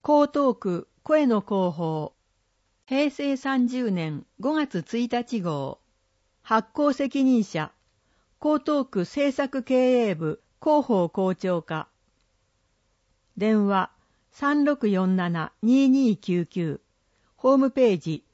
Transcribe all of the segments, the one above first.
江東区声の広報平成30年5月1日号発行責任者江東区政策経営部広報校長課電話3647-2299ホームページ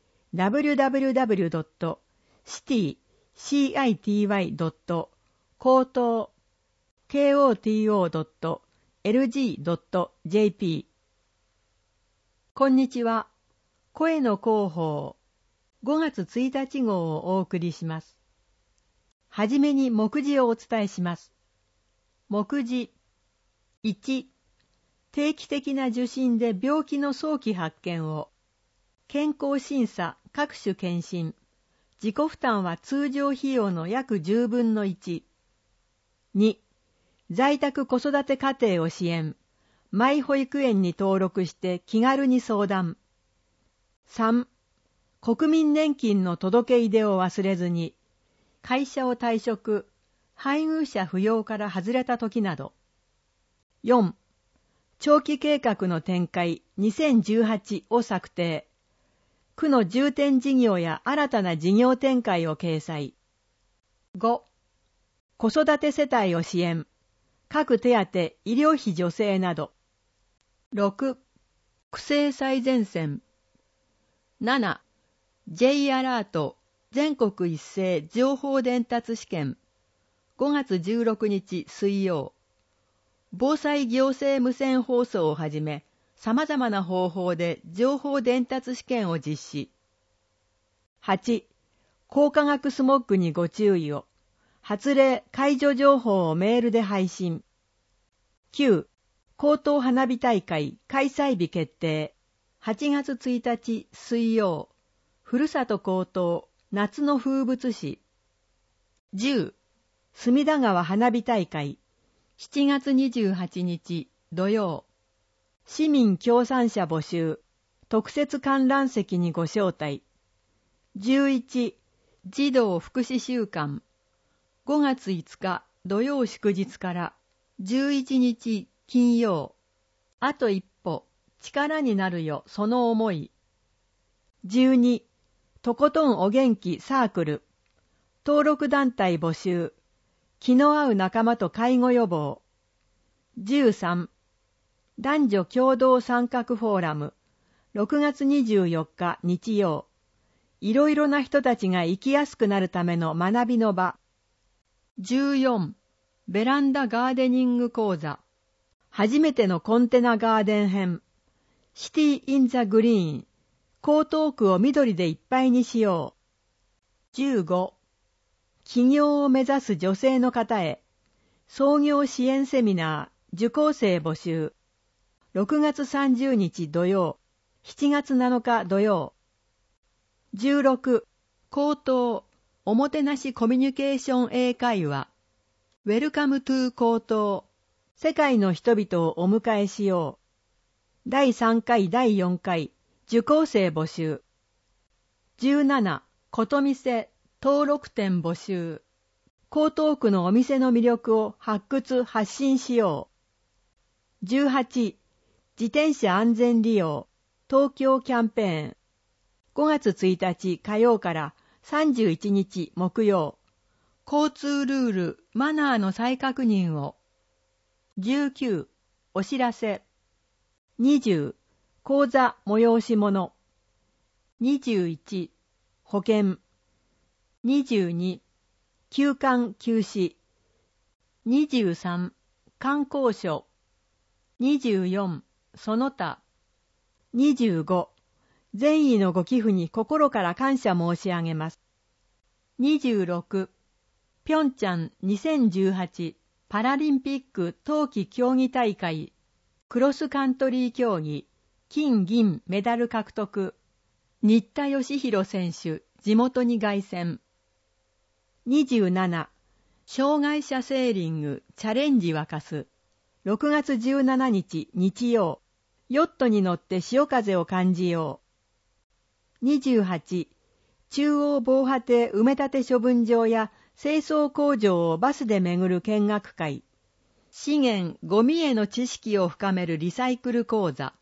www.city.koto.lg.jp こんにちは。声の広報5月1日号をお送りします。はじめに目次をお伝えします。目次1、定期的な受診で病気の早期発見を。健康審査、各種検診。自己負担は通常費用の約10分の1。2、在宅子育て家庭を支援。マイ保育園に登録して気軽に相談。3、国民年金の届け出を忘れずに。会社を退職、配偶者扶養から外れた時など。4、長期計画の展開2018を策定。区の重点事業や新たな事業展開を掲載。5、子育て世帯を支援。各手当、医療費助成など。6、区政最前線。7、J アラート全国一斉情報伝達試験。5月16日水曜。防災行政無線放送をはじめ、様々な方法で情報伝達試験を実施。8、高化学スモッグにご注意を。発令解除情報をメールで配信。9、江東花火大会開催日決定。8月1日水曜。ふるさと江東夏の風物詩。10、隅田川花火大会。7月28日土曜。市民協賛者募集。特設観覧席にご招待。11、児童福祉週間。5月5日土曜祝日から11日金曜。あと一歩、力になるよ、その思い。12、とことんお元気サークル。登録団体募集。気の合う仲間と介護予防。13、男女共同参画フォーラム。6月24日日曜。いろいろな人たちが生きやすくなるための学びの場。14、ベランダガーデニング講座。初めてのコンテナガーデン編。シティ・イン・ザ・グリーン。江東区を緑でいっぱいにしよう。15、起業を目指す女性の方へ。創業支援セミナー、受講生募集。6月30日土曜、7月7日土曜。16、江東、おもてなしコミュニケーション英会話。ウェルカムトゥ江東。世界の人々をお迎えしよう。第3回、第4回、受講生募集。17、ことみせ、登録店募集。江東区のお店の魅力を発掘・発信しよう。18、自転車安全利用、東京キャンペーン。5月1日火曜から31日木曜。交通ルール、マナーの再確認を。19、お知らせ。20、講座催し物。21、保険。22、休館休止。23、観光所。24、その他。25、善意のご寄付に心から感謝申し上げます。26、ピョンチャン2018パラリンピック冬季競技大会。クロスカントリー競技。金銀メダル獲得。新田義弘選手、地元に凱旋。27、障害者セーリングチャレンジ沸かす。6月17日日曜。ヨットに乗って潮風を感じよう。28、中央防波堤埋め立て処分場や清掃工場をバスで巡る見学会。資源・ゴミへの知識を深めるリサイクル講座。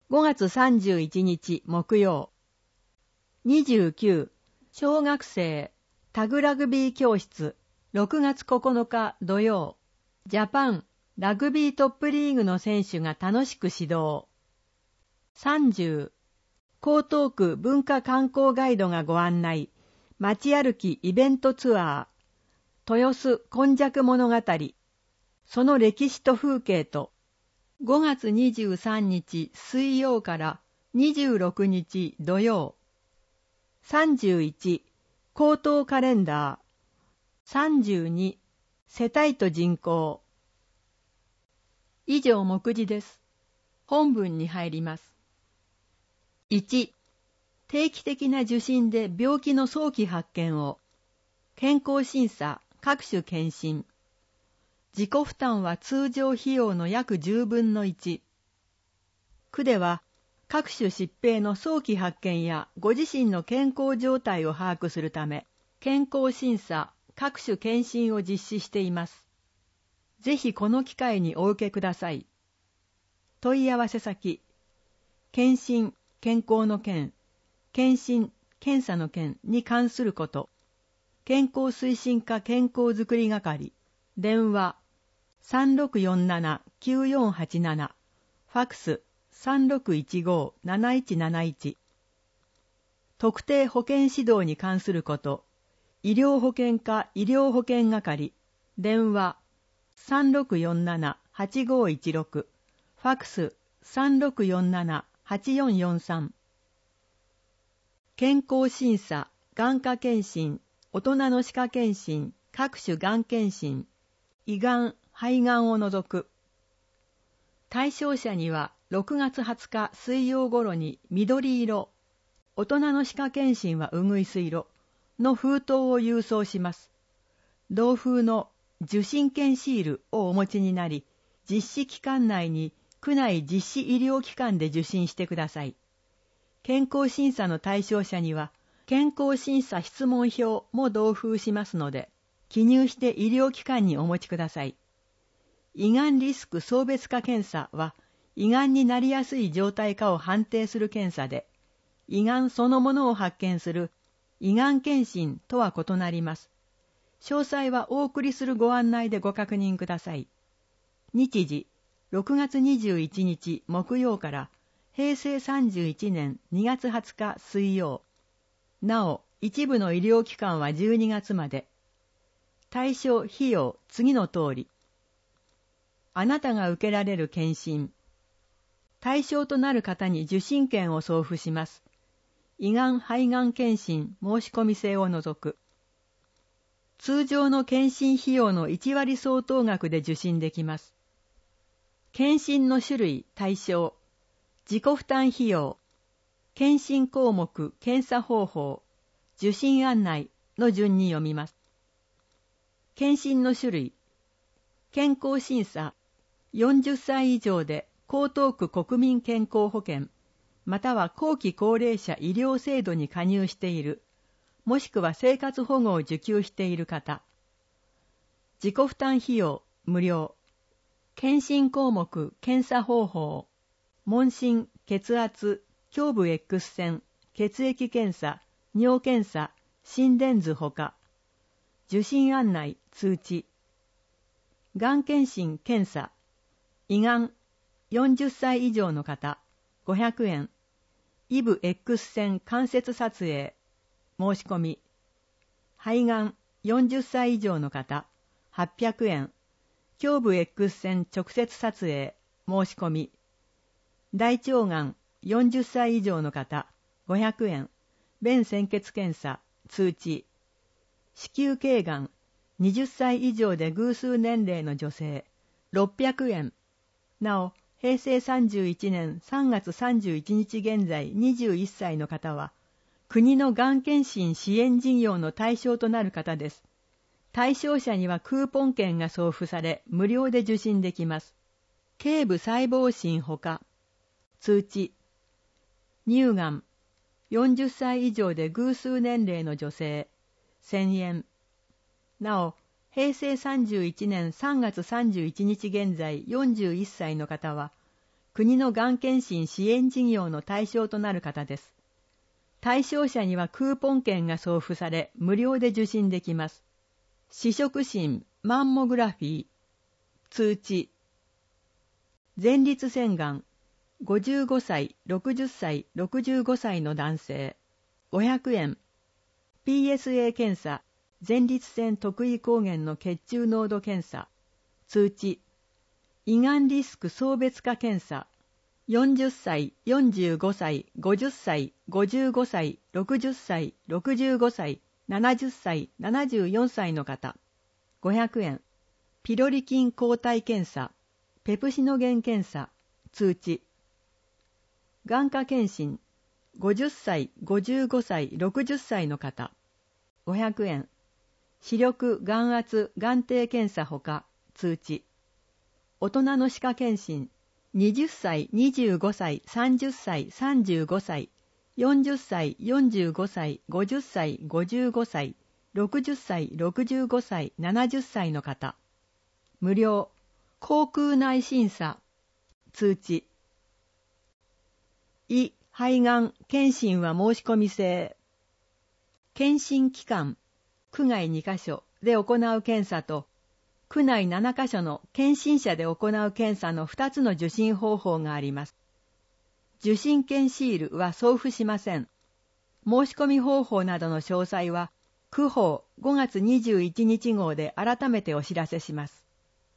5月31日木曜。29、小学生タグラグビー教室6月9日土曜。ジャパンラグビートップリーグの選手が楽しく指導。30、江東区文化観光ガイドがご案内、街歩きイベントツアー、豊洲今昔物語、その歴史と風景と、5月23日水曜から26日土曜。31、高等カレンダー。32、世帯と人口。以上目次です。本文に入ります。1、定期的な受診で病気の早期発見を。健康審査、各種検診。自己負担は通常費用の約10分の1。区では、各種疾病の早期発見やご自身の健康状態を把握するため、健康審査、各種検診を実施しています。ぜひこの機会にお受けください。問い合わせ先、検診、健康の件、検診、検査の件に関すること、健康推進課健康づくり係、電話、3647-9487、ファックス、3615-7171。特定保健指導に関すること、医療保険課医療保険係、電話、3647-8516、ファックス、3647-8443。健康審査、眼科検診、大人の歯科検診、各種がん検診、胃がん、肺がんを除く。対象者には6月20日水曜頃に緑色、大人の歯科検診はうぐいす色の封筒を郵送します。同封の受診券シールをお持ちになり、実施期間内に区内実施医療機関で受診してください。健康審査の対象者には、健康審査質問票も同封しますので、記入して医療機関にお持ちください。胃がんリスク相別化検査は、胃がんになりやすい状態かを判定する検査で、胃がんそのものを発見する胃がん検診とは異なります。詳細はお送りするご案内でご確認ください。日時、6月21日木曜から平成31年2月20日水曜。なお、一部の医療機関は12月まで。対象費用、次の通り。あなたが受けられる検診。対象となる方に受診券を送付します。胃がん・肺がん検診申し込み制を除く。通常の検診費用の1割相当額で受診できます。検診の種類・対象、自己負担費用、検診項目・検査方法、受診案内の順に読みます。検診の種類、健康審査、40歳以上で江東区国民健康保険、または後期高齢者医療制度に加入している、もしくは生活保護を受給している方。自己負担費用、無料。検診項目、検査方法。問診、血圧、胸部 X 線、血液検査、尿検査、心電図ほか。受診案内、通知。がん検診、検査。胃がん、40歳以上の方、500円。イブ X 線関節撮影、申し込み。肺がん、40歳以上の方、800円。胸部 X 線直接撮影、申し込み。大腸がん、40歳以上の方、500円。便潜血検査、通知。子宮頸がん、20歳以上で偶数年齢の女性、600円。なお、平成31年3月31日現在21歳の方は、国のがん検診支援事業の対象となる方です。対象者にはクーポン券が送付され、無料で受診できます。頸部細胞診ほか。通知。乳がん。40歳以上で偶数年齢の女性。1000円。なお、平成31年3月31日現在41歳の方は、 国のがん検診支援事業の対象となる方です。対象者にはクーポン券が送付され、無料で受診できます。視触診、マンモグラフィー、通知。前立腺がん、55歳、60歳、65歳の男性、500円。PSA 検査、前立腺特異抗原の血中濃度検査、通知。胃がんリスク層別化検査、40歳、45歳、50歳、55歳、60歳、65歳、70歳、74歳の方、500円。ピロリ菌抗体検査、ペプシノゲン検査、通知。眼科検診、50歳、55歳、60歳の方、500円。視力、眼圧、眼底検査ほか、通知。大人の歯科検診、20歳、25歳、30歳、35歳、40歳、45歳、50歳、55歳、60歳、65歳、70歳の方。無料。口腔内審査。通知。胃、肺がん、検診は申し込み制。検診機関、区外2カ所で行う検査と、区内7カ所の検診者で行う検査の2つの受診方法があります。受診券シールは送付しません。申し込み方法などの詳細は、区報5月21日号で改めてお知らせします。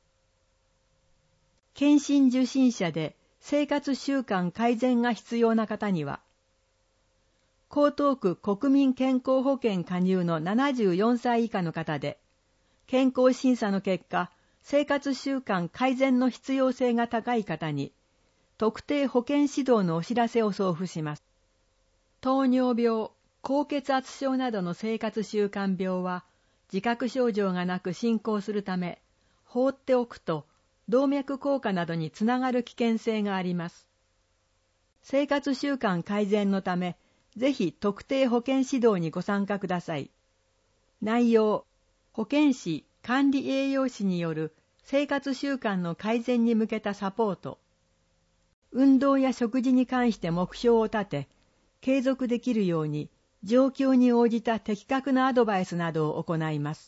検診受診者で生活習慣改善が必要な方には、江東区国民健康保険加入の74歳以下の方で、健康審査の結果、生活習慣改善の必要性が高い方に、特定保健指導のお知らせを送付します。糖尿病、高血圧症などの生活習慣病は、自覚症状がなく進行するため、放っておくと、動脈硬化などにつながる危険性があります。生活習慣改善のため、ぜひ特定保健指導にご参加ください。内容、保健師、管理栄養士による生活習慣の改善に向けたサポート。運動や食事に関して目標を立て、継続できるように状況に応じた的確なアドバイスなどを行います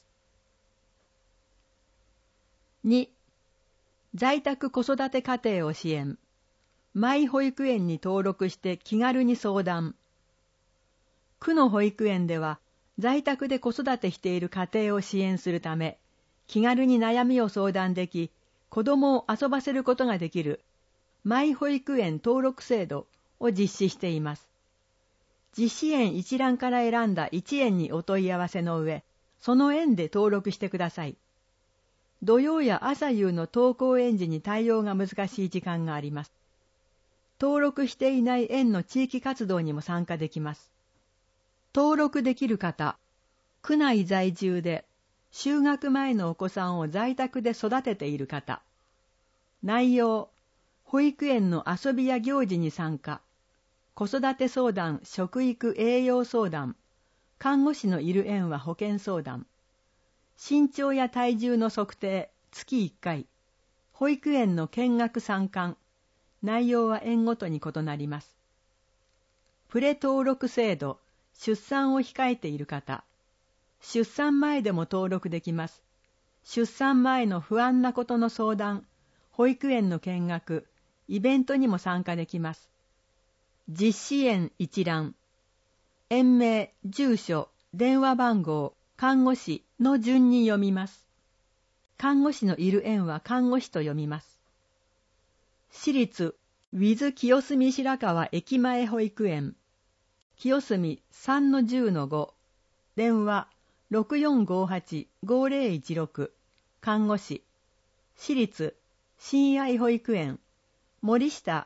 。2. 在宅子育て家庭を支援。マイ保育園に登録して気軽に相談。区の保育園では、在宅で子育てしている家庭を支援するため、気軽に悩みを相談でき、子供を遊ばせることができる、マイ保育園登録制度を実施しています。実施園一覧から選んだ1園にお問い合わせの上、その園で登録してください。土曜や朝夕の登校園児に対応が難しい時間があります。登録していない園の地域活動にも参加できます。登録できる方、区内在住で、就学前のお子さんを在宅で育てている方。内容、保育園の遊びや行事に参加。子育て相談、食育栄養相談。看護師のいる園は保健相談。身長や体重の測定、月1回。保育園の見学参観。内容は園ごとに異なります。プレ登録制度、出産を控えている方。出産前でも登録できます。出産前の不安なことの相談、保育園の見学、イベントにも参加できます。実施園一覧。園名、住所、電話番号、看護師の順に読みます。看護師のいる園は看護師と読みます。私立、with 清澄白河駅前保育園。清澄 3-10-5。電話、6458-5016。看護師。私立、親愛保育園。森下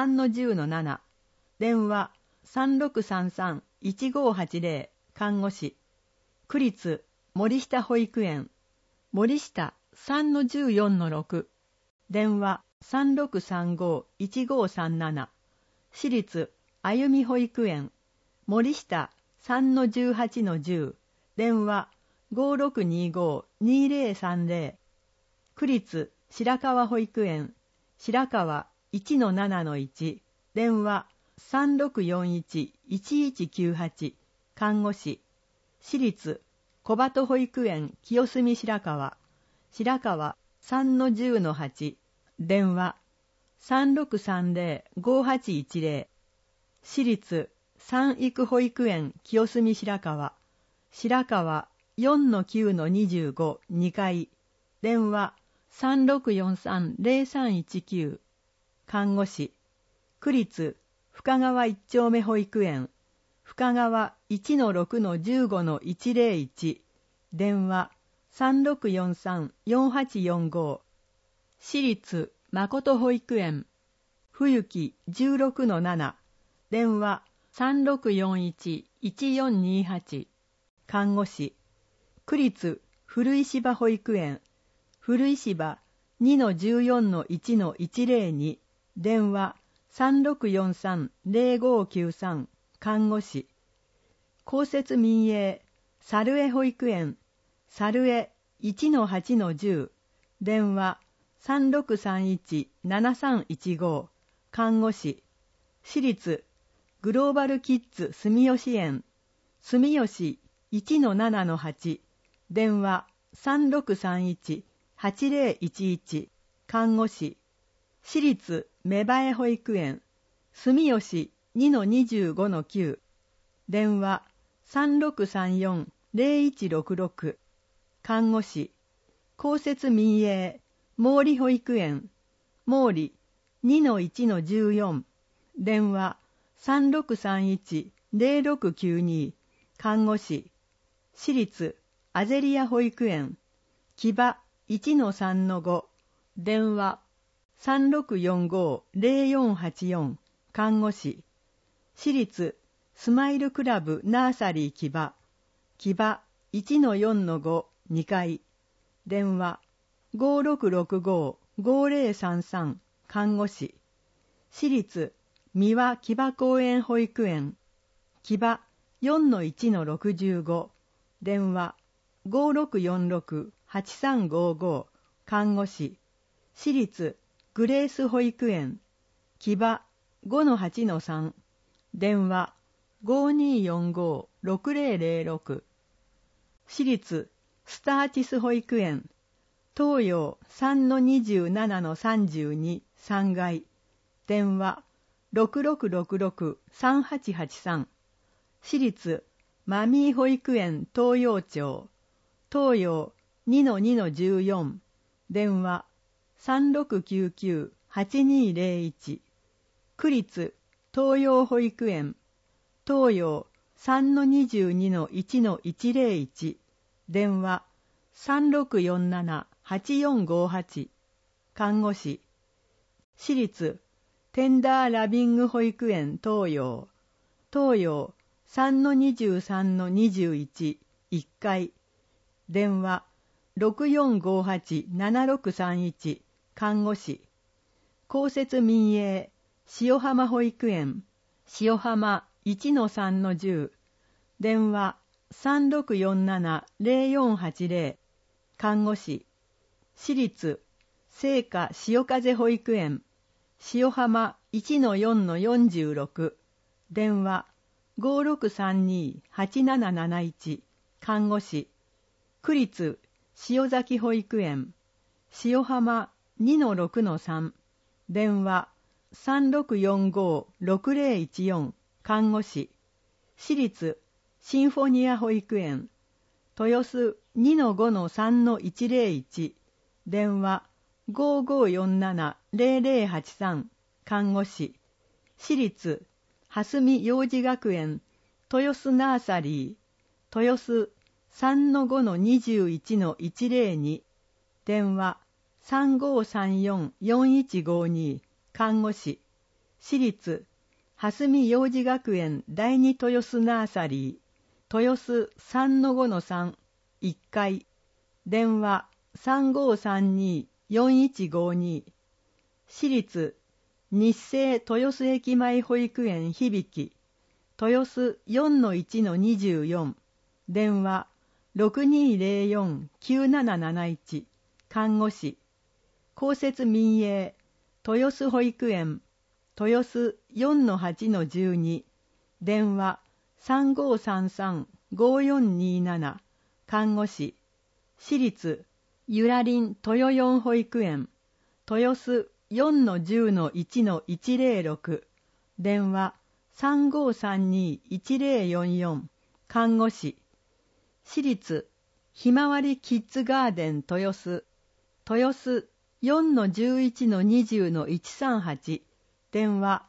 3-10-7。電話、3633-1580。看護師。区立、森下保育園。森下 3-14-6。電話、3635-1537。私立、あゆみ保育園。森下 3-18-10。電話、5625-2030。区立白川保育園。白川 1-7-1、電話 3641-1198、看護師、私立小鳩保育園清澄白河、白河 3-10-8、電話 3630-5810、私立三育保育園清澄白河、白河 4-9-25、2階、電話 3643-0319、看護師、区立深川一丁目保育園、深川 1-6-15-101、電話 3643-4845、私立誠保育園、冬木 16-7、電話 3641-1428、看護師、区立古石場保育園、古石場 2-14-1-102、電話 3643-0593、看護師、公設民営猿江保育園、猿江 1-8-10、電話 3631-7315、看護師、私立グローバルキッズ住吉園、住吉 1-7-8、電話 3631-8011、看護師、私立芽生え保育園、住吉 2-25-9、電話 3634-0166、看護師、公設民営毛利保育園、毛利 2-1-14、電話 3631-0692、看護師、私立アゼリア保育園、木場 1-3-5、電話 3645-0484、看護師、私立スマイルクラブナーサリー木場、木場 1-4-5、2階、電話 5665-5033、看護師、私立三輪木場公園保育園、木場 4-1-65、電話 5646-8355、看護師、私立グレース保育園、木場 5-8-3、電話 5245-6006、私立スターチス保育園、東洋 3-27-32、3階、電話 6666-3883、私立マミー保育園東洋町、東洋 2-2-14、電話 3699-8201、区立東洋保育園、東洋 3-22-1-101、電話 3647-8458、看護師、私立テンダーラビング保育園東洋、東洋 3-23-21、1階、電話 6458-7631、看護師、公設民営塩浜保育園、塩浜 1-3-10、電話 3647-0480、看護師、私立聖華潮風保育園、塩浜 1-4-46、電話 5632-8771、看護師、区立塩崎保育園、塩浜 2-6-3、電話 3645-6014、看護師、私立シンフォニア保育園、豊洲 2-5-3-101、電話 5547-0083、看護師、私立蓮見幼児学園豊洲ナーサリー、豊洲 3-5-21-102、電話 3534-4152、看護師、私立蓮見幼児学園第二豊洲ナーサリー、豊洲 3-5-3、1階、電話 3532-4152、私立日清豊洲駅前保育園響、豊洲 4-1-24、電話 6204-9771、看護師、公設民営豊洲保育園、豊洲 4-8-12、電話 3533-5427、看護師、私立ゆらりん豊四保育園、豊洲 4-10-1-106、電話 3532-1044、看護師、私立ひまわりキッズガーデン豊洲、豊洲 4-11-20-138、電話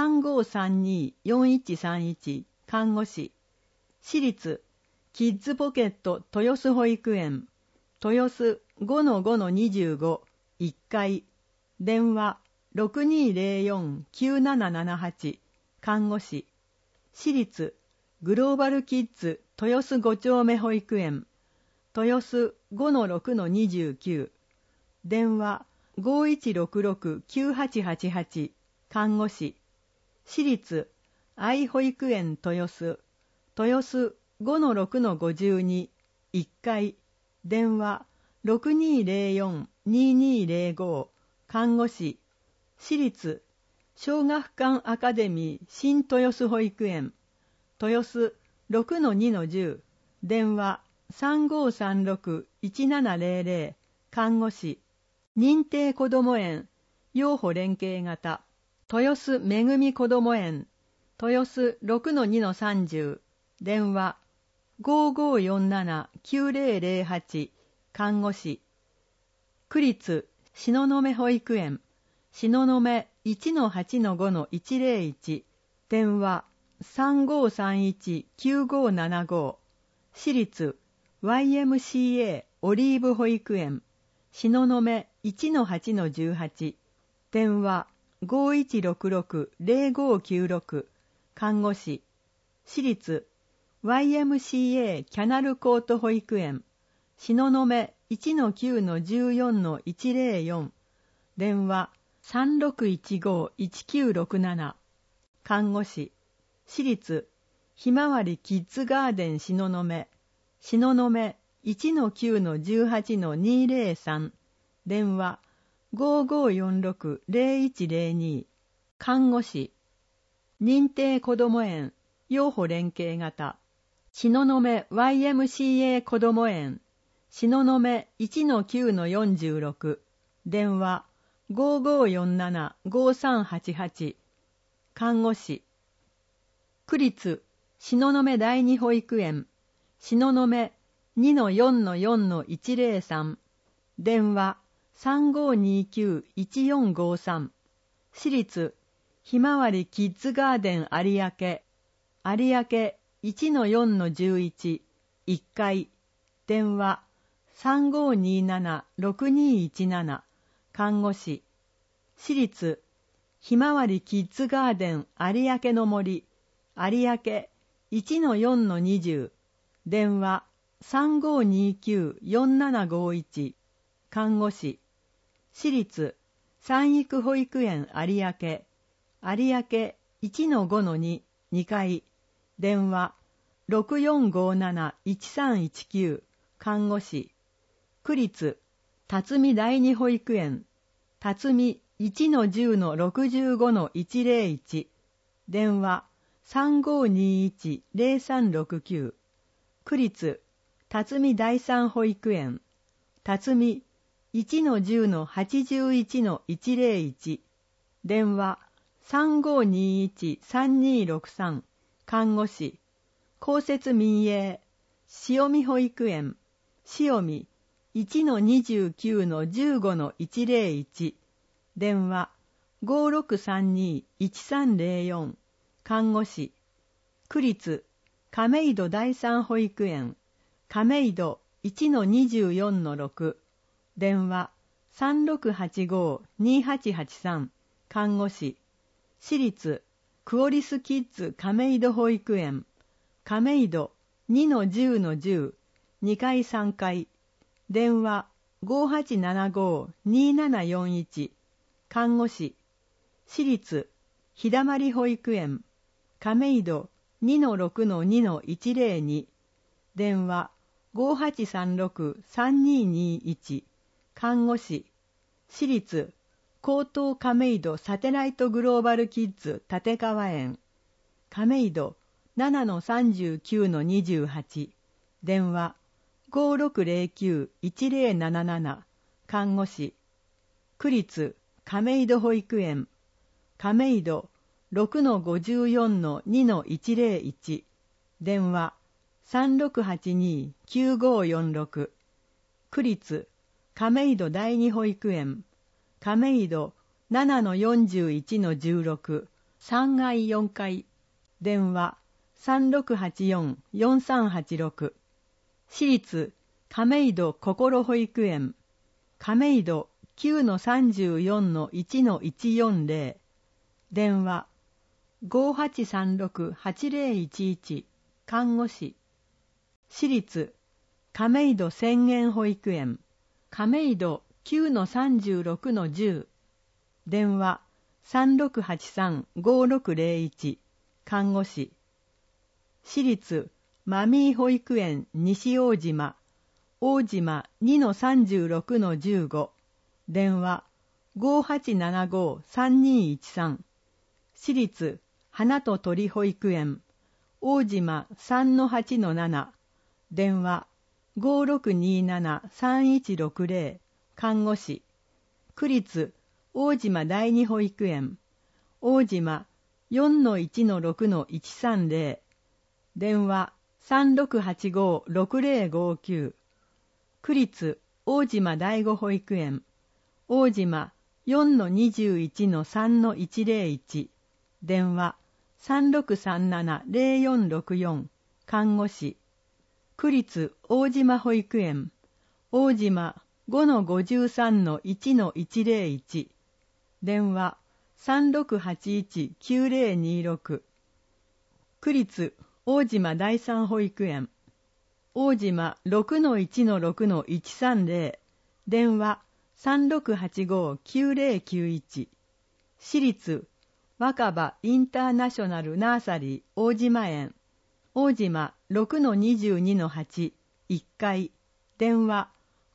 3532-4131、看護師、私立キッズポケット豊洲保育園、豊洲 5-5-25、1階、電話 6204-9778、看護師、私立グローバルキッズ豊洲5丁目保育園、豊洲 5-6-29、電話 5166-9888、看護師、私立愛保育園豊洲、豊洲 5-6-52、1階、電話 6204-2205、看護師、私立小学館アカデミー新豊洲保育園、豊洲 6-2-10、電話 3536-1700、看護師、認定こども園、養護連携型、豊洲めぐみこども園、豊洲 6-2-30、電話 5547-9008、看護師、区立東雲保育園、東雲 1-8-5-101、電話 3531-9575、私立 YMCA オリーブ保育園、東雲 1-8-18、電話 5166-0596、看護師、私立 YMCA キャナルコート保育園、東雲 1-9-14-104、電話 3615-1967、看護師、私立ひまわりキッズガーデン東雲、東雲 1-9-18-203、電話 5546-0102、看護師、認定こども園、養護連携型、東雲 YMCA こども園、東雲 1-9-46、電話 5547-5388、看護師、区立東雲第二保育園、東雲 2-4-4-103、電話 3529-1453、私立ひまわりキッズガーデン有明、有明 1-4-11、1階、電話 3527-6217、看護師、私立ひまわりキッズガーデン有明の森、有明 1-4-20、電話 3529-4751、看護師、私立三育保育園有明、有明 1-5-2、2階、電話 6457-1319、看護師、区立辰巳第二保育園、辰巳 1-10-65-101、電話 3521-0369、区立辰巳第三保育園、辰巳 1-10-81-101、電話 3521-3263、看護師、公設民営、塩見保育園、塩見 1-29-15-101、電話 5632-1304、看護師、区立亀戸第三保育園、亀戸 1-24-6、電話 3685-2883、看護師、私立クオリスキッズ亀戸保育園、亀戸 2-10-10、2階3階、電話 5875-2741、看護師、私立ひだまり保育園、亀戸 2-6-2-102、電話 5836-3221、看護師、私立高等亀戸サテライトグローバルキッズ立川園、亀戸 7-39-28、電話 5609-1077、看護師、区立亀戸保育園、亀戸 6-54-2-101、電話 3682-9546、区立亀戸第二保育園、亀戸 7-41-16、3階4階、電話 3684-4386、私立亀戸心保育園、亀戸 9-34-1-140、電話 5836-8011、看護師、私立亀戸浅間保育園、亀戸 9-36-10、電話 3683-5601、看護師、私立マミー保育園西大島、大島 2-36-15、電話 5875-3213、私立花と鳥保育園、大島 3-8-7、電話 5627-3160、看護師、区立大島第二保育園、大島 4-1-6-130、電話 3685-6059、区立大島第五保育園、大島 4-21-3-101、電話 3637-0464、看護師、区立大島保育園、大島 5-53-1-101、電話 3681-9026、区立大島第三保育園、大島 6-1-6-130、電話 3685-9091、私立若葉インターナショナルナーサリー大島園、大島 6-22-8、1階、電話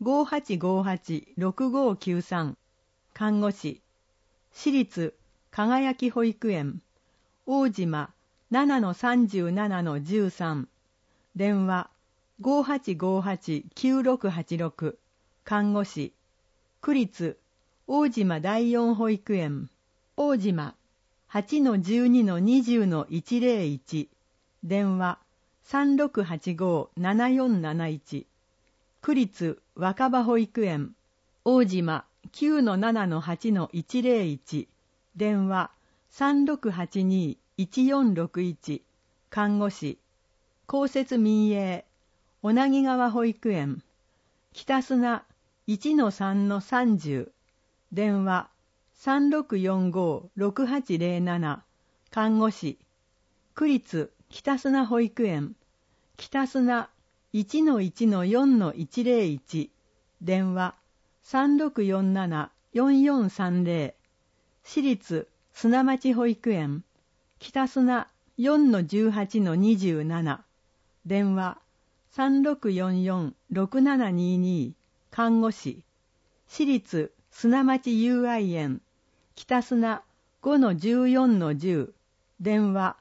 5858-6593、看護師、私立輝き保育園、大島 7-37-13、電話 5858-9686、看護師、区立大島第四保育園、大島 8-12-20-101、電話 3685-7471、区立若葉保育園、大島 9-7-8-101、電話 3682-1461、看護師、公設民営、小名木川保育園、北砂 1-3-30、電話 3645-6807、看護師、区立北砂保育園、北砂 1-1-4-101、電話 3647-4430、私立砂町保育園、北砂 4-18-27、電話 3644-6722、看護師、私立砂町友愛園、北砂 5-14-10、電話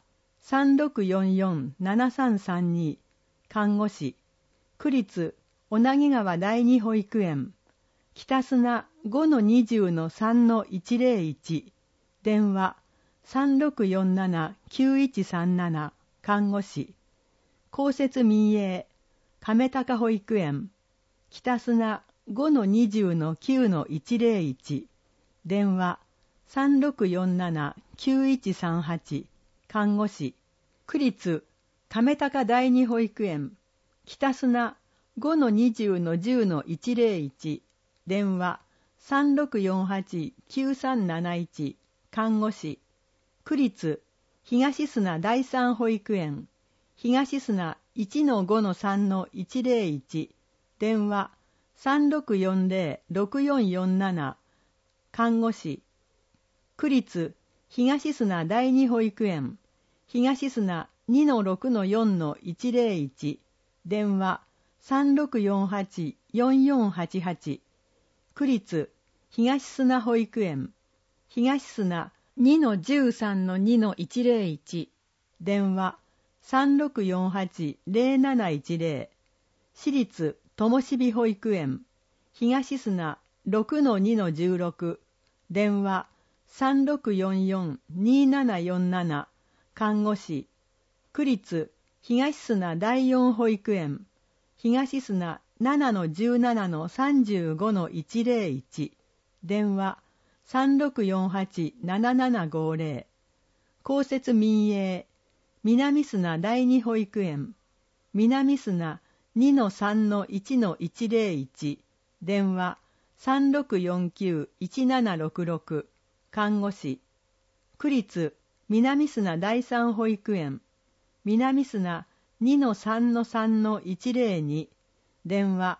3644-7332、看護師、区立小名木川第二保育園、北砂 5-20-3-101、電話 3647-9137、看護師、公設民営、亀高保育園、北砂 5-20-9-101、電話 3647-9138、看護師、区立亀高第二保育園、北砂 5-20-10-101、電話 3648-9371、看護師、区立東砂第三保育園、東砂 1-5-3-101、電話 3640-6447、看護師、区立東砂第二保育園、東砂 2-6-4-101、電話 3648-4488、区立東砂保育園、東砂 2-13-2-101、電話3648-0710、私立としび保育園、東砂 6-2-16、電話3644-2747、看護師、区立東砂第四保育園、東砂 7-17-35-101、電話3648-7750、公設民営、南砂第二保育園、南砂 2-3-1-101、電話3649-1766、看護師、区立南砂第三保育園、南砂 2-3-3-102、電話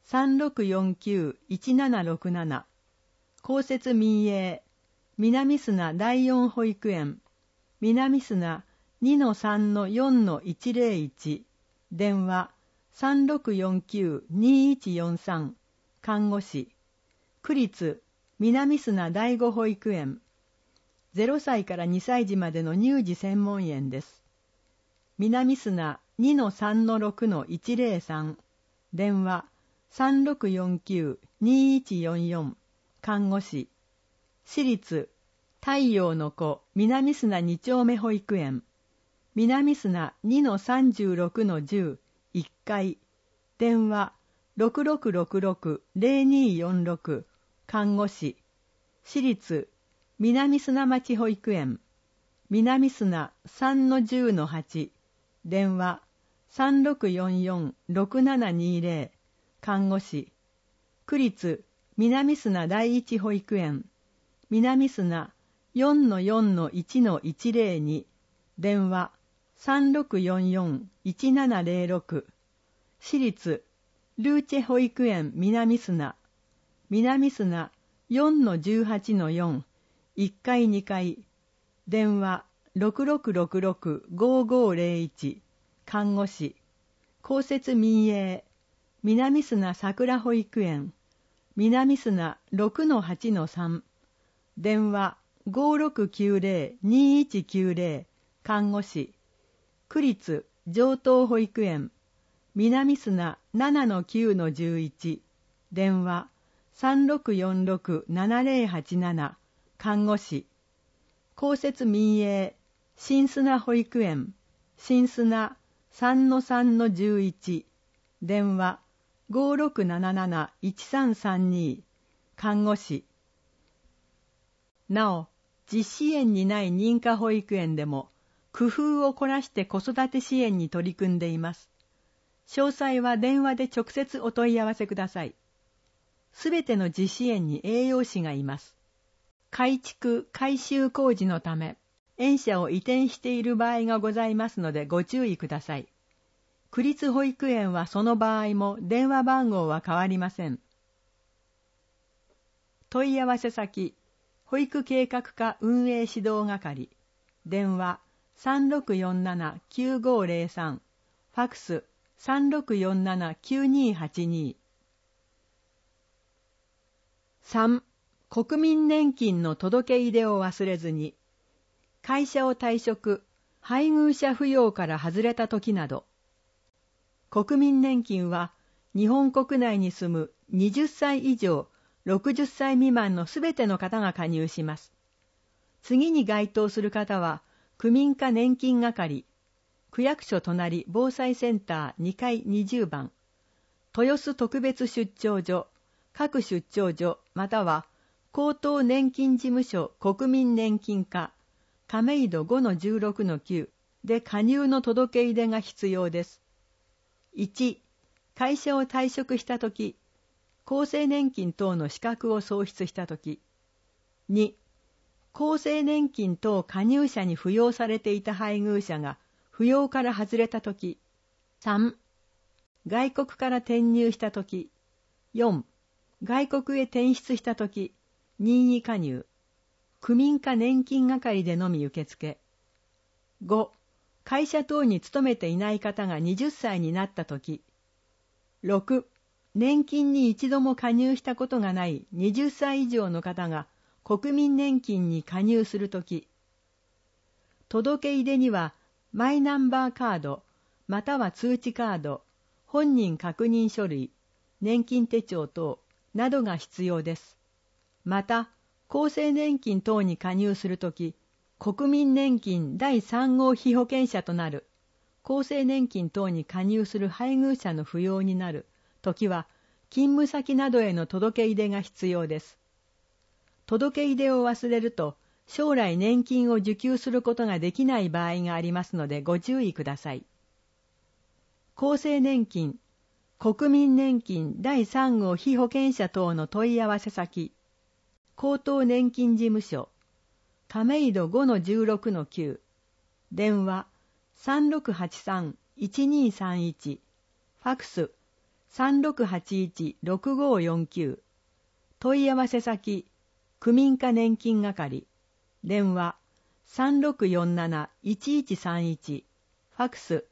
3649-1767、公設民営、南砂第四保育園、南砂 2-3-4-101、電話3649-2143、看護師、区立南砂第五保育園、0歳から2歳児までの乳児専門園です。南砂 2-3-6-103、電話3649-2144、看護師、私立太陽の子南砂2丁目保育園、南砂 2-36-10、1階、電話6666-0246、看護師、私立南砂町保育園、南砂 3-10-8、電話3644-6720、看護師、区立南砂第一保育園、南砂 4-4-1-102、電話3644-1706、私立ルーチェ保育園南砂、南砂 4-18-4、1階2階、電話6666-5501、看護師、公設民営、南砂桜保育園、南砂 6-8-3、電話5690-2190、看護師、区立上東保育園、南砂 7-9-11、電話3646-7087、看護師、公設民営、新砂保育園、新砂 3-3-11、電話5677-1332、看護師。なお、実支援にない認可保育園でも、工夫を凝らして子育て支援に取り組んでいます。詳細は電話で直接お問い合わせください。すべての実支援に栄養士がいます。改築・改修工事のため、園舎を移転している場合がございますのでご注意ください。区立保育園はその場合も電話番号は変わりません。問い合わせ先、保育計画課運営指導係、電話3647-9503、ファクス3647-9282。3. 国民年金の届け出を忘れずに、会社を退職、配偶者扶養から外れた時など、国民年金は日本国内に住む20歳以上60歳未満のすべての方が加入します。次に該当する方は、区民課年金係、区役所隣防災センター2階20番、豊洲特別出張所、各出張所または高等年金事務所国民年金課、亀戸 5-16-9 で加入の届け出が必要です。1. 会社を退職したとき、厚生年金等の資格を喪失したとき。2. 厚生年金等加入者に扶養されていた配偶者が扶養から外れたとき。3. 外国から転入したとき。4. 外国へ転出したとき、任意加入。区民課年金係でのみ受付。5. 会社等に勤めていない方が20歳になったとき。6. 年金に一度も加入したことがない20歳以上の方が国民年金に加入するとき、届け出にはマイナンバーカード、または通知カード、本人確認書類、年金手帳等などが必要です。また、厚生年金等に加入するとき、国民年金第3号被保険者となる、厚生年金等に加入する配偶者の扶養になるときは、勤務先などへの届け出が必要です。届け出を忘れると、将来年金を受給することができない場合がありますのでご注意ください。厚生年金、国民年金第3号被保険者等の問い合わせ先、高等年金事務所、亀戸 5-16-9、電話 3683-1231、ファクス 3681-6549、問い合わせ先、区民課年金係、電話 3647-1131、ファクス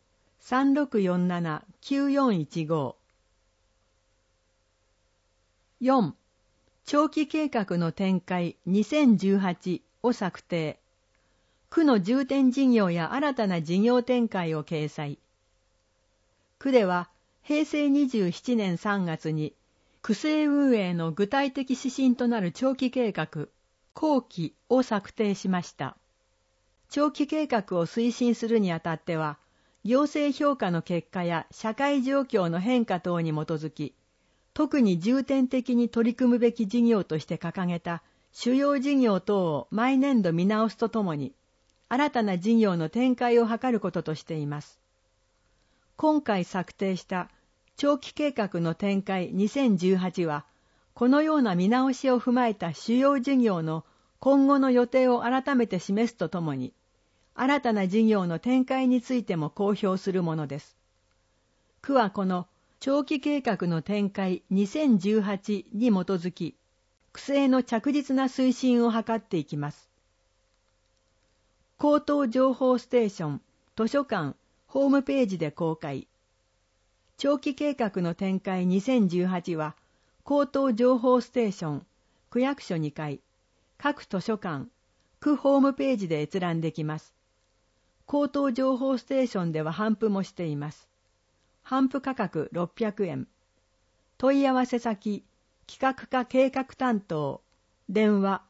3647-9415。4. 長期計画の展開2018を策定。区の重点事業や新たな事業展開を掲載。区では平成27年3月に区政運営の具体的指針となる長期計画、後期を策定しました。長期計画を推進するにあたっては、行政評価の結果や社会状況の変化等に基づき、特に重点的に取り組むべき事業として掲げた主要事業等を毎年度見直すとともに、新たな事業の展開を図ることとしています。今回策定した長期計画の展開2018は、このような見直しを踏まえた主要事業の今後の予定を改めて示すとともに、新たな事業の展開についても公表するものです。区はこの長期計画の展開2018に基づき、区政の着実な推進を図っていきます。口頭情報ステーション、図書館、ホームページで公開。長期計画の展開2018は、口頭情報ステーション、区役所2階、各図書館、区ホームページで閲覧できます。口頭情報ステーションでは頒布もしています。頒布価格600円。問い合わせ先、企画課計画担当、電話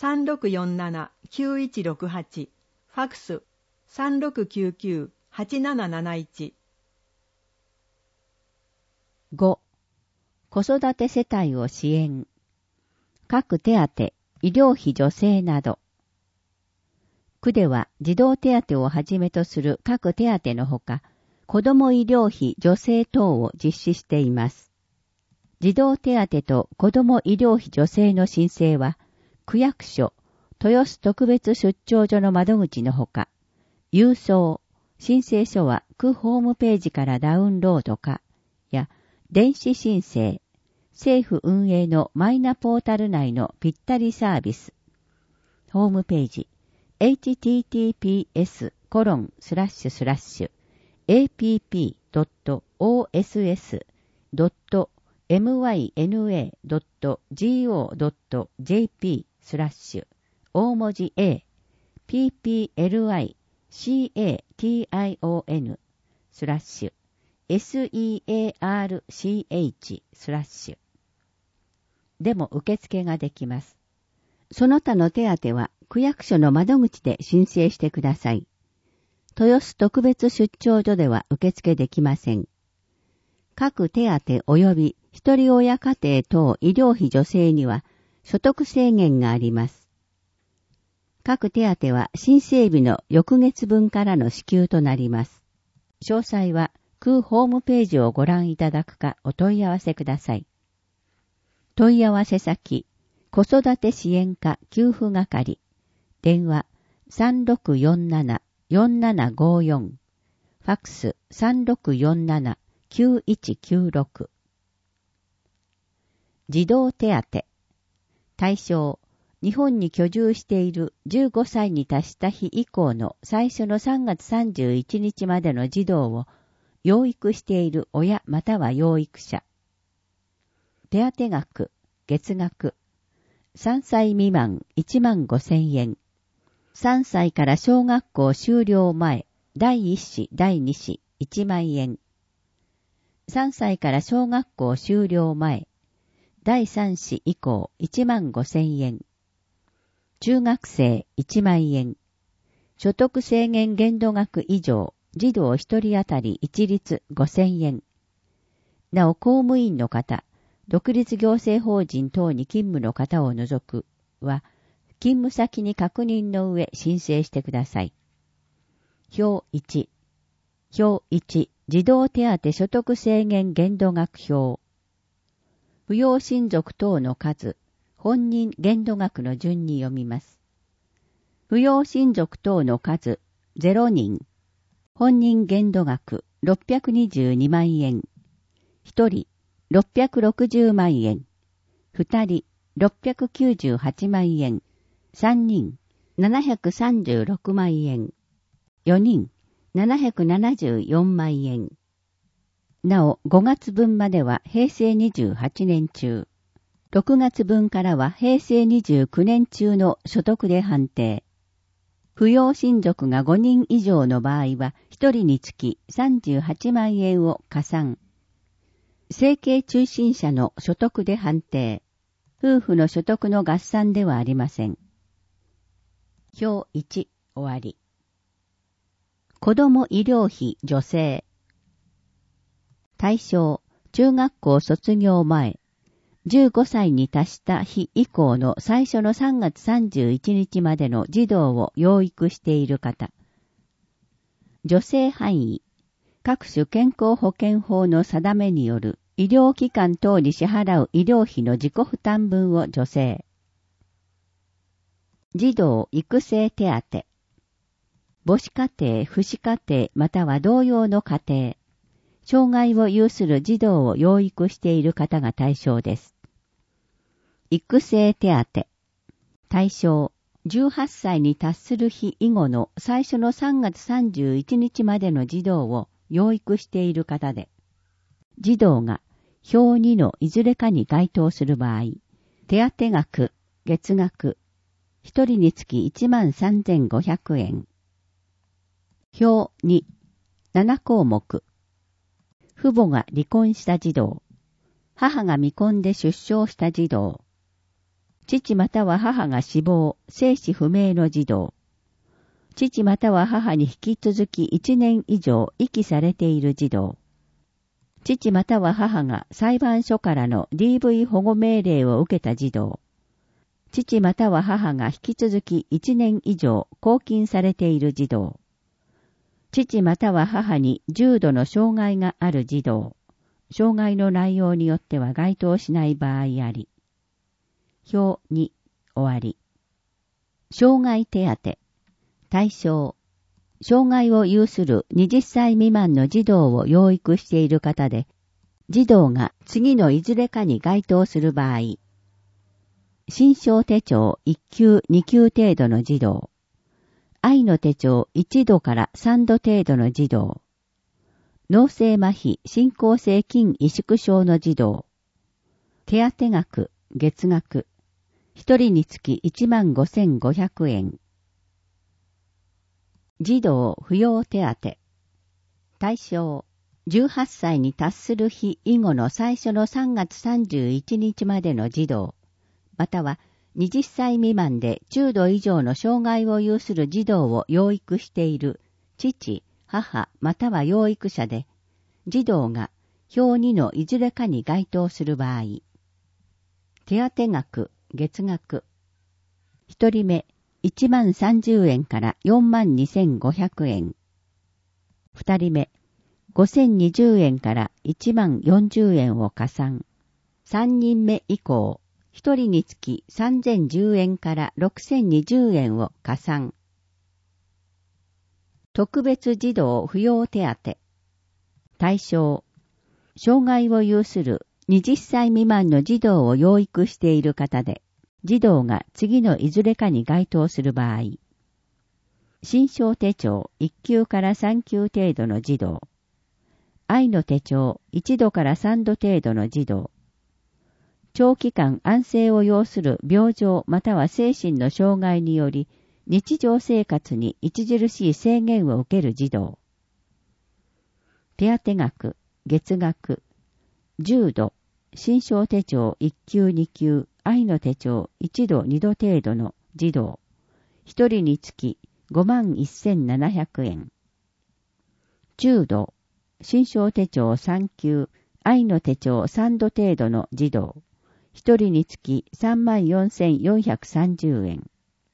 3647-9168、ファクス 3699-8771。 5. 子育て世帯を支援。各手当、医療費助成など。区では児童手当をはじめとする各手当のほか、子ども医療費助成等を実施しています。児童手当と子ども医療費助成の申請は、区役所、豊洲特別出張所の窓口のほか、郵送、申請書は区ホームページからダウンロードか、や、電子申請、政府運営のマイナポータル内のぴったりサービス、ホームページ、https://app.oss.myna.go.jp/ 大文字 A、pplication/search/ でも受付ができます。その他の手当は区役所の窓口で申請してください。豊洲特別出張所では受付できません。各手当及び一人親家庭等医療費助成には所得制限があります。各手当は申請日の翌月分からの支給となります。詳細は区ホームページをご覧いただくかお問い合わせください。問い合わせ先、子育て支援課給付係、電話 3647-4754、ファクス 3647-9196。児童手当。対象、日本に居住している15歳に達した日以降の最初の3月31日までの児童を養育している親または養育者。 手当額、月額。3歳未満15,000円。3歳から小学校修了前、第1子、第2子1万円。3歳から小学校修了前、第3子以降15,000円。中学生1万円。所得制限限度額以上、児童1人当たり一律5,000円。なお、公務員の方、独立行政法人等に勤務の方を除くは、勤務先に確認の上申請してください。表1。表1、児童手当所得制限限度額表。扶養親族等の数、本人限度額の順に読みます。扶養親族等の数、0人。本人限度額、622万円。1人、660万円。2人、698万円。3人、736万円。4人、774万円。なお、5月分までは平成28年中。6月分からは平成29年中の所得で判定。扶養親族が5人以上の場合は、1人につき38万円を加算。生計中心者の所得で判定。夫婦の所得の合算ではありません。表1、終わり。子ども医療費助成。対象、中学校卒業前、15歳に達した日以降の最初の3月31日までの児童を養育している方。助成範囲、各種健康保険法の定めによる医療機関等に支払う医療費の自己負担分を助成。児童育成手当。母子家庭、父子家庭、または同様の家庭。障害を有する児童を養育している方が対象です。育成手当。対象、18歳に達する日以後の最初の3月31日までの児童を養育している方で、児童が表2のいずれかに該当する場合、手当額、月額、1人につき13,500円。表2、7項目。父母が離婚した児童、母が未婚で出生した児童、父または母が死亡、生死不明の児童、父または母に引き続き1年以上遺棄されている児童、父または母が裁判所からの DV 保護命令を受けた児童、父または母が引き続き1年以上拘禁されている児童、父または母に重度の障害がある児童、障害の内容によっては該当しない場合あり。表2、終わり。障害手当。対象、障害を有する20歳未満の児童を養育している方で、児童が次のいずれかに該当する場合、心象手帳1級2級程度の児童、愛の手帳1度から3度程度の児童、脳性麻痺進行性筋萎縮症の児童、手当額、月額、1人につき15,500円。児童扶養手当。対象、18歳に達する日以後の最初の3月31日までの児童、または20歳未満で中度以上の障害を有する児童を養育している父、母、または養育者で、児童が表2のいずれかに該当する場合、手当額、月額、1人目、10,030円から42,500円。2人目、5,020円から10,040円を加算。3人目以降、1人につき3,010円から6,020円を加算。特別児童扶養手当。対象、障害を有する20歳未満の児童を養育している方で、児童が次のいずれかに該当する場合、心象手帳1級から3級程度の児童、愛の手帳1度から3度程度の児童、 長期間安静を要する病状または精神の障害により、日常生活に著しい制限を受ける児童。手当額、月額、重度、心象手帳1級2級、愛の手帳1度2度程度の児童。一人につき51,700円。中度、心象手帳3級、愛の手帳3度程度の児童。一人につき34,430円。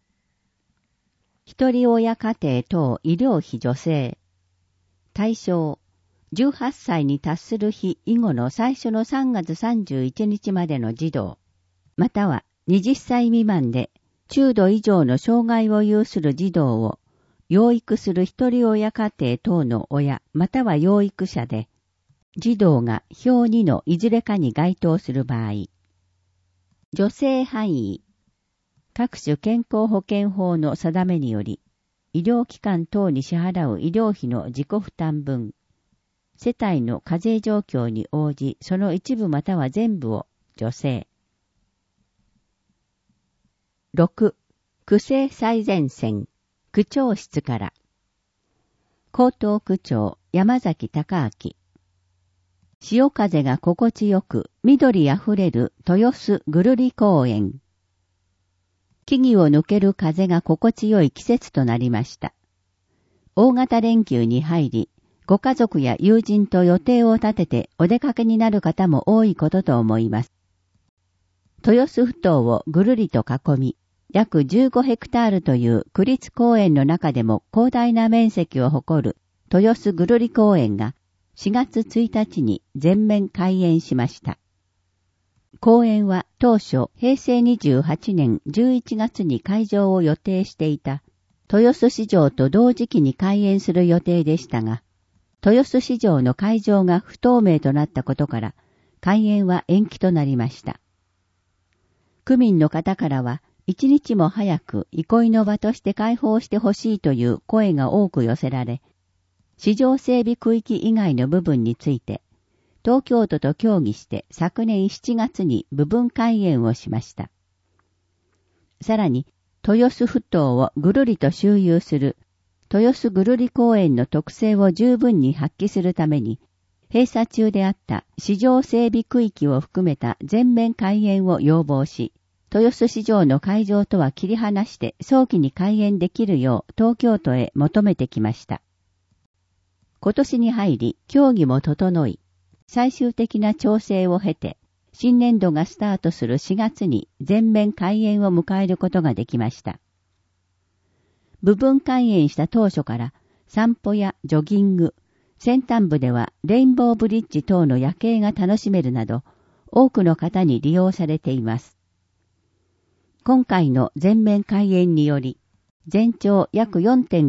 一人親家庭等医療費助成。対象、18歳に達する日以後の最初の3月31日までの児童、または20歳未満で中度以上の障害を有する児童を養育する一人親家庭等の親または養育者で、児童が表2のいずれかに該当する場合、助成範囲、各種健康保険法の定めにより、医療機関等に支払う医療費の自己負担分、世帯の課税状況に応じ、その一部または全部を助成。6. 区政最前線、区長室から。江東区長、山崎隆明。潮風が心地よく、緑あふれる豊洲ぐるり公園。木々を抜ける風が心地よい季節となりました。大型連休に入り、ご家族や友人と予定を立ててお出かけになる方も多いことと思います。豊洲ふ頭をぐるりと囲み、約15ヘクタールという区立公園の中でも広大な面積を誇る豊洲ぐるり公園が4月1日に全面開園しました。公園は当初平成28年11月に開場を予定していた豊洲市場と同時期に開園する予定でしたが、豊洲市場の開場が不透明となったことから開園は延期となりました。区民の方からは一日も早く憩いの場として開放してほしいという声が多く寄せられ、市場整備区域以外の部分について東京都と協議して昨年7月に部分開園をしました。さらに、豊洲ふ頭をぐるりと周遊する豊洲ぐるり公園の特性を十分に発揮するために、閉鎖中であった市場整備区域を含めた全面開園を要望し、豊洲市場の開場とは切り離して早期に開園できるよう東京都へ求めてきました。今年に入り、協議も整い、最終的な調整を経て、新年度がスタートする4月に全面開園を迎えることができました。部分開園した当初から散歩やジョギング、先端部ではレインボーブリッジ等の夜景が楽しめるなど、多くの方に利用されています。今回の全面開園により、全長約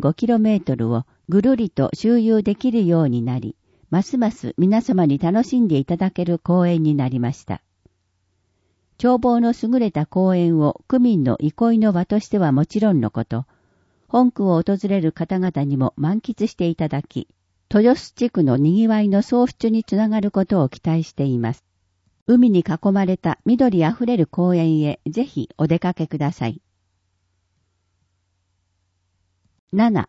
4.5km をぐるりと周遊できるようになり、ますます皆様に楽しんでいただける公園になりました。眺望の優れた公園を区民の憩いの場としてはもちろんのこと、本区を訪れる方々にも満喫していただき、豊洲地区の賑わいの創出につながることを期待しています。海に囲まれた緑あふれる公園へぜひお出かけください。7.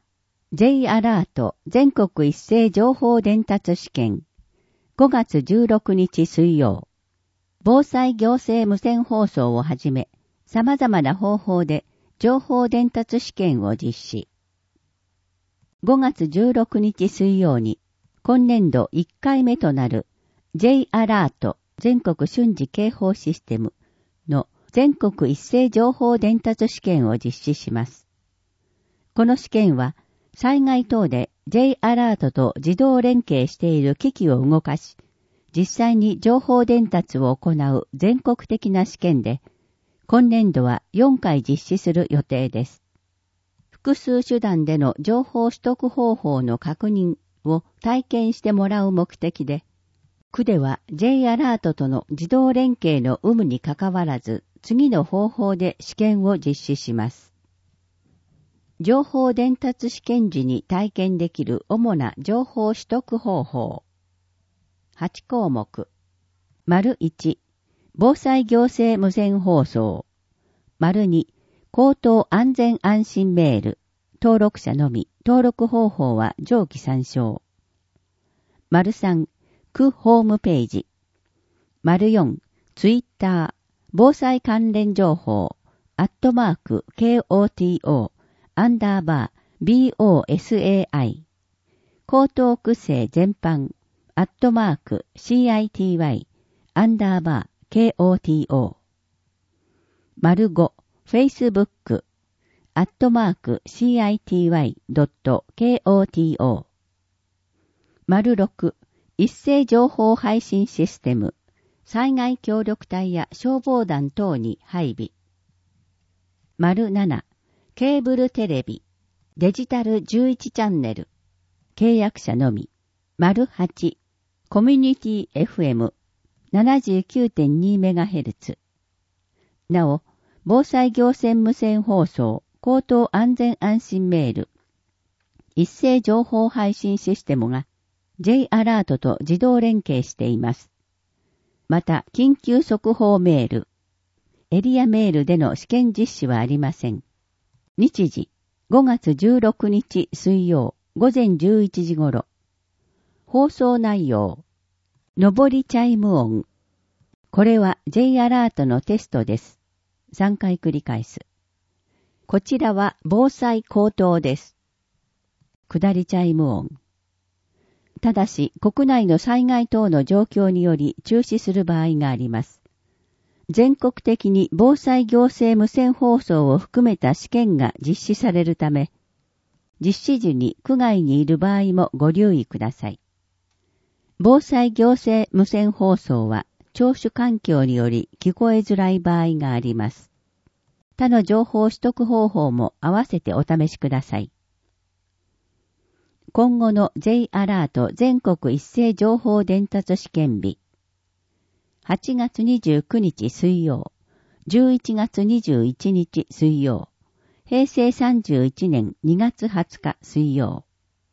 J アラート全国一斉情報伝達試験5月16日水曜、防災行政無線放送をはじめ様々な方法で情報伝達試験を実施。5月16日水曜に今年度1回目となる J アラート全国瞬時警報システムの全国一斉情報伝達試験を実施します。この試験は災害等で J アラートと自動連携している機器を動かし、実際に情報伝達を行う全国的な試験で、今年度は4回実施する予定です。複数手段での情報取得方法の確認を体験してもらう目的で、区では J アラートとの自動連携の有無にかかわらず、次の方法で試験を実施します。情報伝達試験時に体験できる主な情報取得方法。8項目。丸1、 防災行政無線放送。2、口頭安全安心メール。登録者のみ。登録方法は上記参照。3、区ホームページ。4、ツイッター。防災関連情報。@KOTO _BOSAI。口頭区政全般。@CITY _KOTO。5、Facebook。@CITY.KOTO。6、一斉情報配信システム。災害協力隊や消防団等に配備。7、ケーブルテレビ。デジタル11チャンネル。契約者のみ。8、コミュニティ FM。79.2MHz。なお、防災行政無線放送、口頭安全安心メール、一斉情報配信システムが J アラートと自動連携しています。また、緊急速報メール、エリアメールでの試験実施はありません。日時、5月16日水曜、午前11時頃。放送内容、上りチャイム音。これは J アラートのテストです。3回繰り返す。こちらは防災口頭です。下りチャイム音。ただし、国内の災害等の状況により中止する場合があります。全国的に防災行政無線放送を含めた試験が実施されるため、実施時に区外にいる場合もご留意ください。防災行政無線放送は聴取環境により聞こえづらい場合があります。他の情報取得方法も合わせてお試しください。今後の J アラート全国一斉情報伝達試験日。8月29日水曜、11月21日水曜、平成31年2月20日水曜。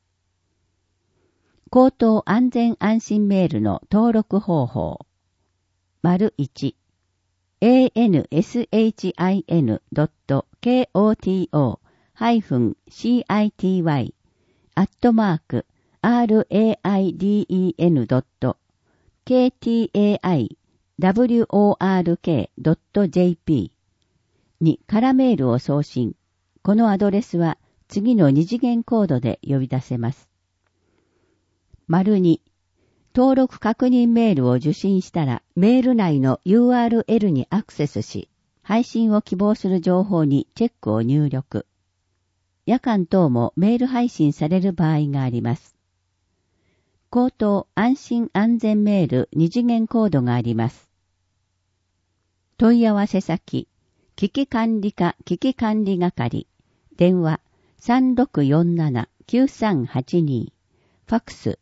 口頭安全安心メールの登録方法。1、city.kotio-raidn.ktiwork.jp に空メールを送信。このアドレスは次の二次元コードで呼び出せます。2、登録確認メールを受信したらメール内の URL にアクセスし、配信を希望する情報にチェックを入力。夜間等もメール配信される場合があります。口頭安心安全メール二次元コードがあります。問い合わせ先、危機管理課危機管理係、電話 3647-9382、ファクス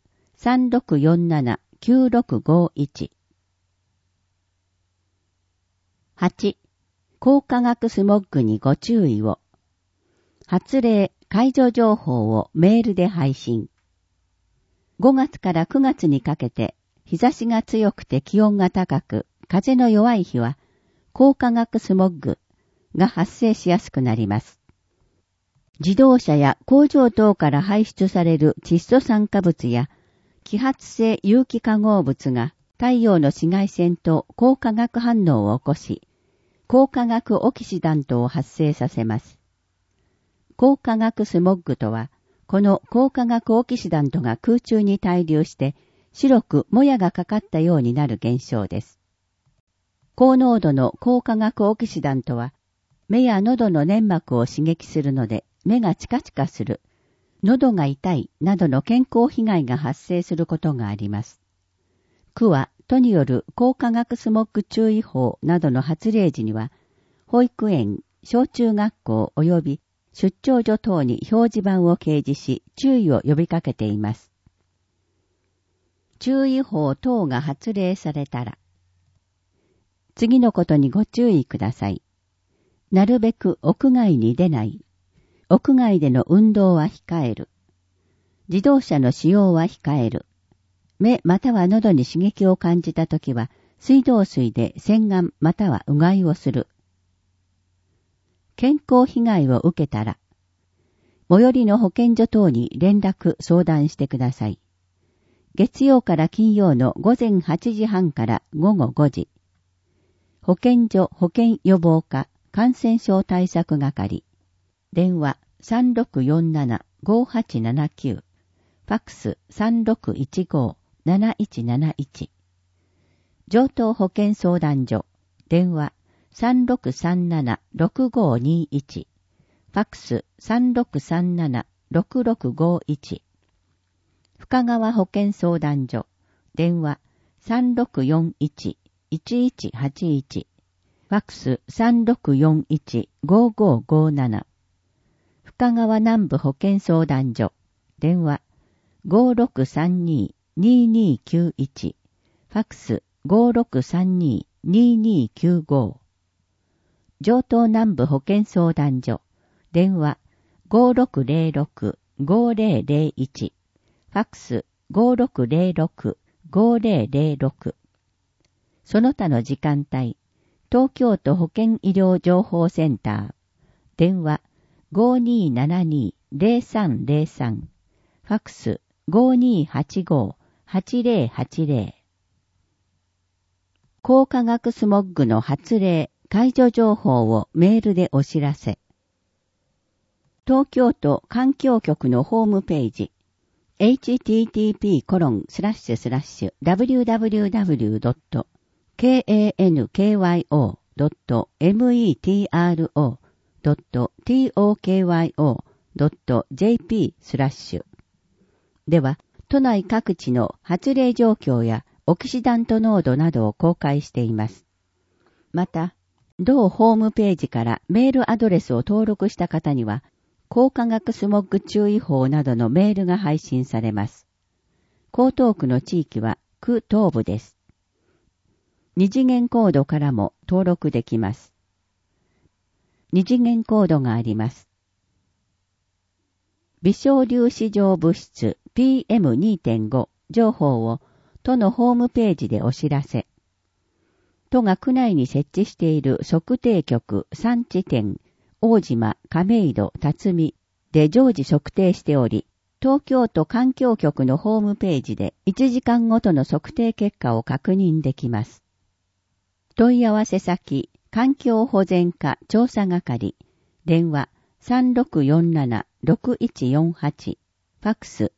3647-9651。8、光化学スモッグにご注意を。発令、解除情報をメールで配信。5月から9月にかけて、日差しが強くて気温が高く、風の弱い日は、光化学スモッグが発生しやすくなります。自動車や工場等から排出される窒素酸化物や、揮発性有機化合物が太陽の紫外線と光化学反応を起こし、光化学オキシダントを発生させます。光化学スモッグとは、この光化学オキシダントが空中に滞留して白くもやがかかったようになる現象です。高濃度の光化学オキシダントは目や喉の粘膜を刺激するので目がチカチカする、喉が痛いなどの健康被害が発生することがあります。区は都による光化学スモッグ注意報などの発令時には保育園、小中学校及び出張所等に表示板を掲示し注意を呼びかけています。注意報等が発令されたら、次のことにご注意ください。なるべく屋外に出ない。屋外での運動は控える。自動車の使用は控える。目または喉に刺激を感じたときは水道水で洗顔またはうがいをする。健康被害を受けたら、最寄りの保健所等に連絡相談してください。月曜から金曜の午前8時半から午後5時。保健所保健予防課感染症対策係。電話3647-5879。ファックス3615-7171。上東保健相談所。電話3637-6521。ファックス3637-6651。深川保健相談所。電話3641-1181。ファックス3641-5557。深川南部保健相談所。電話5632-2291。ファックス5632-2295。上東南部保健相談所。電話5606-5001。ファックス5606-5006。その他の時間帯、東京都保健医療情報センター。電話5272-0303。ファックス5285-8080。光化学スモッグの発令、解除情報をメールでお知らせ。東京都環境局のホームページ、http://www.kankyo.tokyo.jp/ では、都内各地の発令状況やオキシダント濃度などを公開しています。また、同ホームページからメールアドレスを登録した方には、光化学スモッグ注意報などのメールが配信されます。江東区の地域は区東部です。二次元コードからも登録できます。二次元コードがあります。微小粒子状物質 PM2.5 情報を都のホームページでお知らせ。都が区内に設置している測定局3地点、大島、亀戸、辰巳で常時測定しており、東京都環境局のホームページで1時間ごとの測定結果を確認できます。問い合わせ先、環境保全課調査係、電話3647-6148、ファックス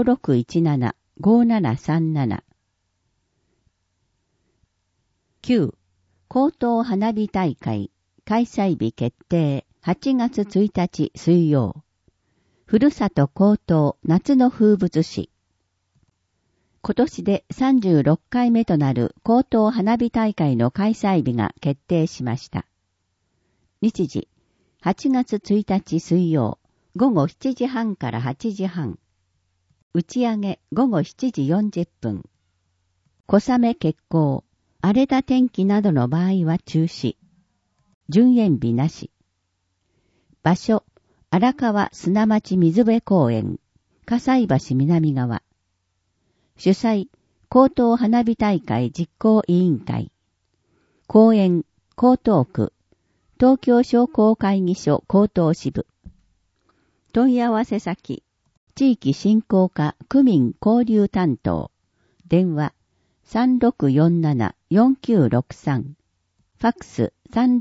5617-5737。9. 江東花火大会開催日決定8月1日水曜。ふるさと江東夏の風物詩。今年で36回目となる江東花火大会の開催日が決定しました。日時8月1日水曜午後7時半から8時半。打ち上げ午後7時40分。小雨決行。荒れた天気などの場合は中止。順延日なし。場所、荒川砂町水辺公園、葛西橋南側。主催、江東花火大会実行委員会。公園、江東区、東京商工会議所江東支部。問い合わせ先、地域振興課区民交流担当。電話、3647-4963。ファックス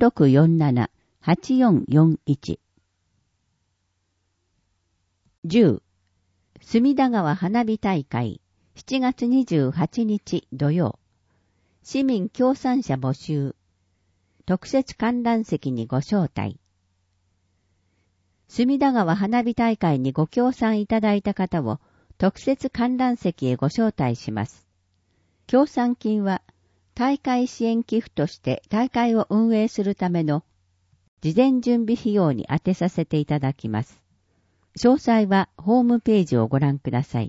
3647-8441。10. 隅田川花火大会7月28日土曜。市民協賛者募集。特設観覧席にご招待。隅田川花火大会にご協賛いただいた方を特設観覧席へご招待します。協賛金は大会支援寄付として大会を運営するための事前準備費用に充てさせていただきます。詳細はホームページをご覧くださ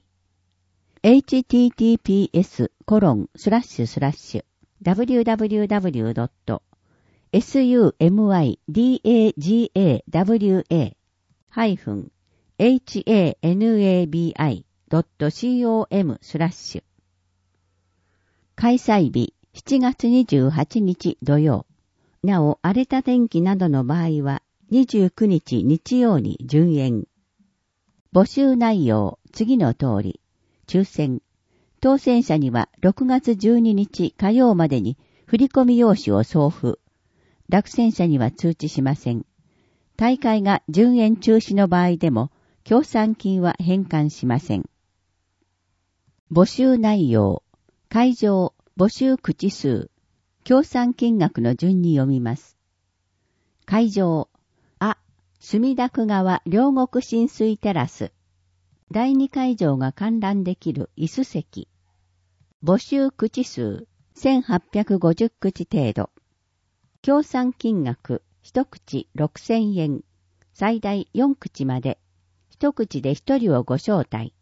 い。https://www.sumidagawa-hanabi.com/ 開催日 7月28日土曜。なお、荒れた天気などの場合は、29日日曜に順延。募集内容、次の通り。抽選。当選者には6月12日火曜までに振込用紙を送付。落選者には通知しません。大会が順延中止の場合でも、協賛金は返還しません。募集内容、会場、募集口数、協賛金額の順に読みます。会場、墨田区側両国親水テラス。第2会場が観覧できる椅子席。募集口数、1850口程度。協賛金額、1口6000円。最大4口まで。1口で1人をご招待。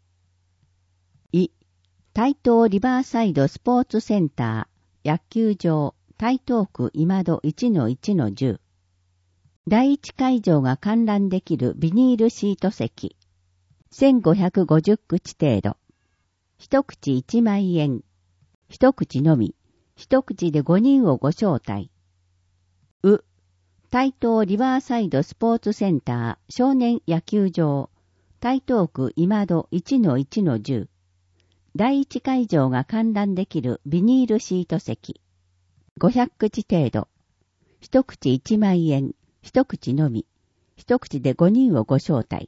台東リバーサイドスポーツセンター、野球場、台東区今戸 1-1-10。第1会場が観覧できるビニールシート席。1550口程度。1口1万円。1口のみ。1口で5人をご招待。台東リバーサイドスポーツセンター少年野球場。台東区今戸 1-1-10。第1会場が観覧できるビニールシート席。500口程度。1口1万円。1口のみ。1口で5人をご招待。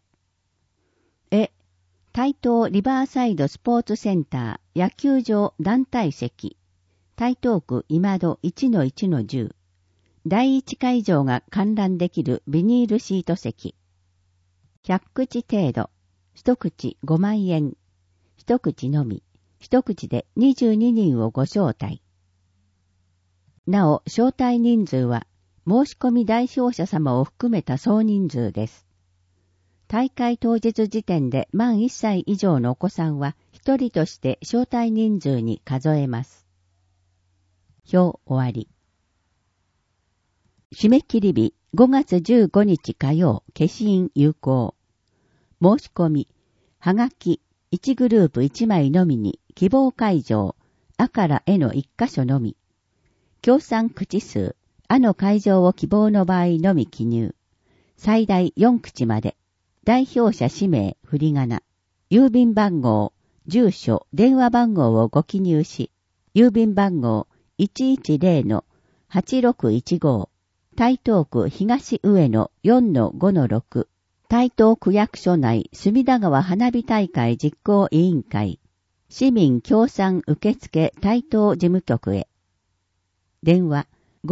台東リバーサイドスポーツセンター野球場団体席。台東区今戸 1-1-10。第1会場が観覧できるビニールシート席。100口程度。1口5万円。1口のみ。1口で22人をご招待。なお、招待人数は、申し込み代表者様を含めた総人数です。大会当日時点で満1歳以上のお子さんは1人として招待人数に数えます。表終わり。締め切り日5月15日火曜、消印有効。申し込み、はがき、1グループ1枚のみに希望会場、あからへの1箇所のみ。協賛口数、の会場を希望の場合のみ記入。最大4口まで。代表者氏名、振り仮名。郵便番号、住所、電話番号をご記入し、郵便番号 110-8615、台東区東上野 4-5-6、台東区役所内隅田川花火大会実行委員会、市民協賛受付台東事務局へ。電話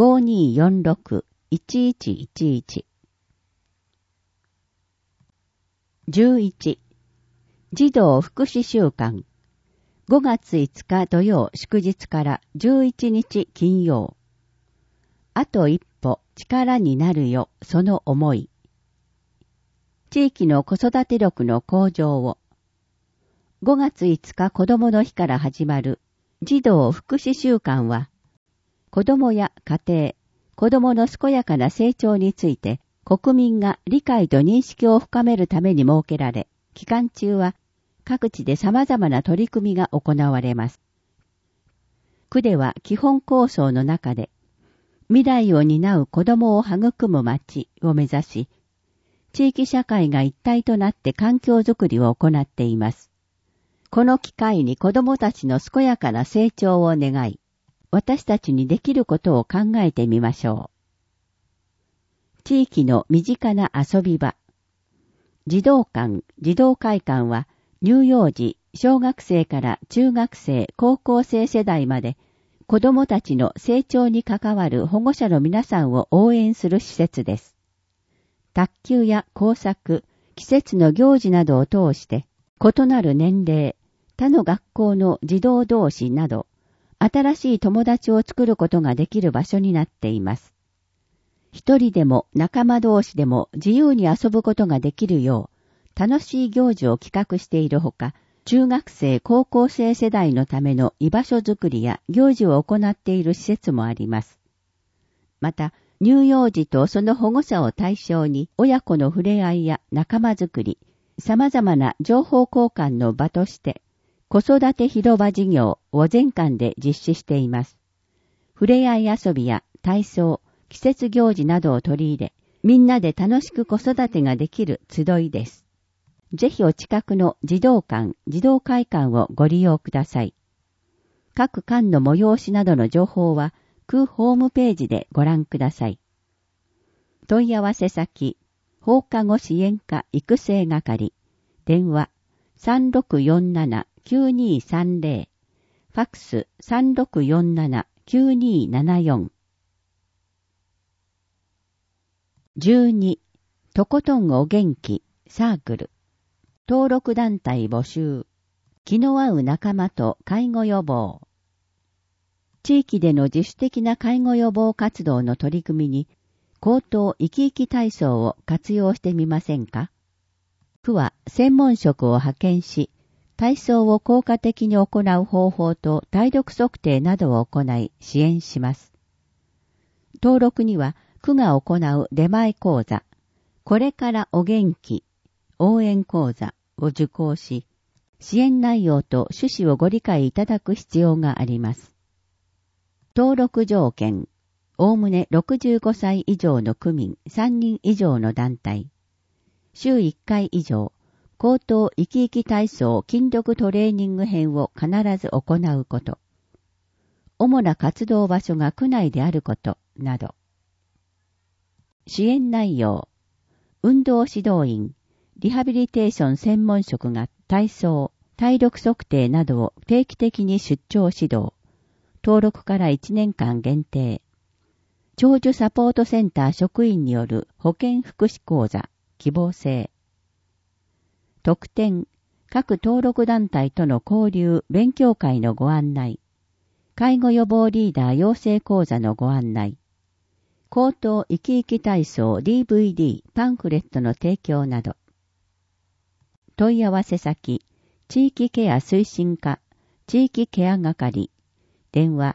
5246-1111。11. 児童福祉週間。5月5日土曜祝日から11日金曜。あと一歩力になるよ、その思い。地域の子育て力の向上を。5月5日子供の日から始まる児童福祉週間は、子供や家庭、子供の健やかな成長について国民が理解と認識を深めるために設けられ、期間中は各地で様々な取り組みが行われます。区では基本構想の中で、未来を担う子供を育む町を目指し、地域社会が一体となって環境づくりを行っています。この機会に子供たちの健やかな成長を願い、私たちにできることを考えてみましょう。地域の身近な遊び場。児童館、児童会館は乳幼児、小学生から中学生、高校生世代まで子供たちの成長に関わる保護者の皆さんを応援する施設です。卓球や工作、季節の行事などを通して異なる年齢、他の学校の児童同士など新しい友達を作ることができる場所になっています。一人でも仲間同士でも自由に遊ぶことができるよう楽しい行事を企画しているほか、中学生、高校生世代のための居場所づくりや行事を行っている施設もあります。また、乳幼児とその保護者を対象に親子の触れ合いや仲間づくり、様々な情報交換の場として、子育て広場事業を全館で実施しています。 触れ合い遊びや体操、季節行事などを取り入れ、みんなで楽しく子育てができる集いです。ぜひお近くの児童館、児童会館をご利用ください。各館の催しなどの情報は、区ホームページでご覧ください。問い合わせ先、放課後支援課育成係、電話 3647-9230、ファックス 3647-9274。12、とことんお元気、サークル。登録団体募集。気の合う仲間と介護予防。地域での自主的な介護予防活動の取り組みに、高等生き生き体操を活用してみませんか？区は専門職を派遣し、体操を効果的に行う方法と体力測定などを行い支援します。登録には区が行う出前講座、これからお元気、応援講座を受講し、支援内容と趣旨をご理解いただく必要があります。登録条件、おおむね65歳以上の区民3人以上の団体、週1回以上、高等生き生き体操筋力トレーニング編を必ず行うこと、主な活動場所が区内であることなど。支援内容、運動指導員、リハビリテーション専門職が体操、体力測定などを定期的に出張指導、登録から1年間限定、長寿サポートセンター職員による保健福祉講座、希望制。特典、各登録団体との交流、勉強会のご案内、介護予防リーダー養成講座のご案内、高等生き生き体操 DVD パンフレットの提供など。問い合わせ先、地域ケア推進課、地域ケア係、電話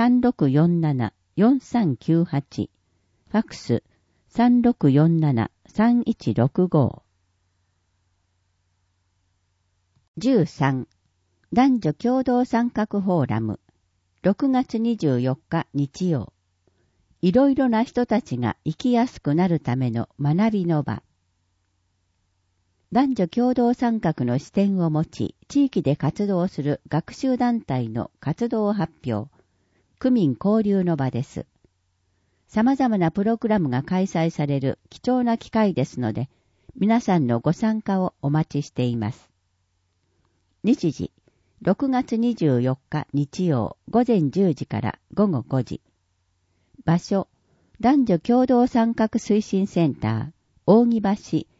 3647-4398、ファックス 3647-3165。13、男女共同参画フォーラム、6月24日日曜。いろいろな人たちが生きやすくなるための学びの場。男女共同参画の視点を持ち、地域で活動する学習団体の活動発表、区民交流の場です。様々なプログラムが開催される貴重な機会ですので、皆さんのご参加をお待ちしています。日時、6月24日日曜午前10時から午後5時。場所、男女共同参画推進センター、扇橋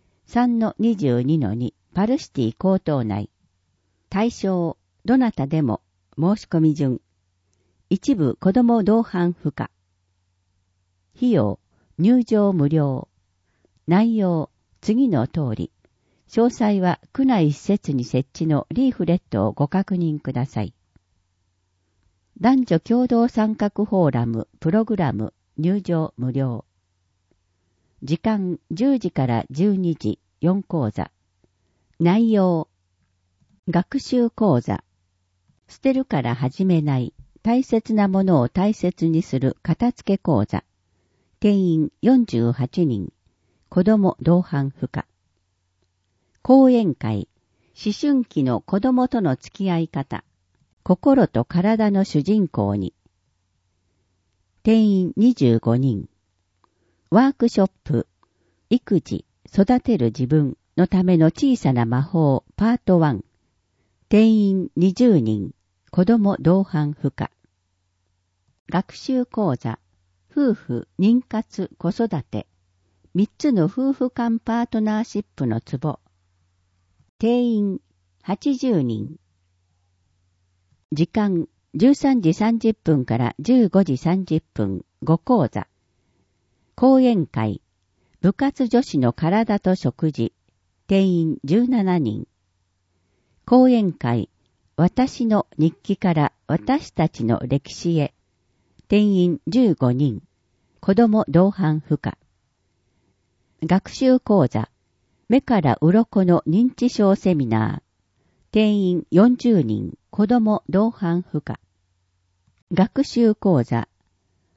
3-22-2 パルシティ高等内。対象、どなたでも、申し込み順。一部子ども同伴不可。費用、入場無料。内容、次の通り。詳細は区内施設に設置のリーフレットをご確認ください。男女共同参画フォーラムプログラム入場無料。時間10時から12時4講座。内容、学習講座。捨てるから始めない大切なものを大切にする片付け講座。定員48人。子ども同伴不可。講演会。思春期の子どもとの付き合い方。心と体の主人公に。定員25人。ワークショップ、育児、育てる自分のための小さな魔法パート1。定員20人。子供同伴不可。学習講座、夫婦、妊活、子育て。3つの夫婦間パートナーシップのツボ。定員80人。時間13時30分から15時30分5講座。講演会、部活女子の体と食事。定員17人。講演会、私の日記から私たちの歴史へ。定員15人。子供同伴不可。学習講座、目から鱗の認知症セミナー。定員40人。子供同伴不可。学習講座、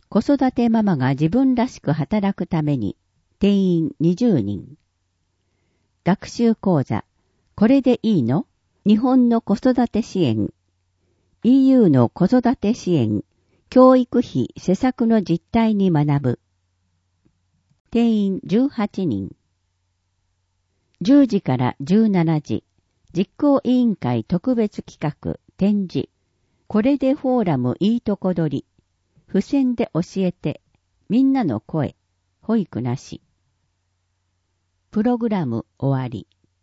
子育てママが自分らしく働くために、定員20人。学習講座、これでいいの？日本の子育て支援。EU の子育て支援、教育費施策の実態に学ぶ。定員18人。10時から17時、実行委員会特別企画、展示。これでフォーラムいいとこ取り。付箋で教えて、みんなの声、保育なし。プログラム終わり。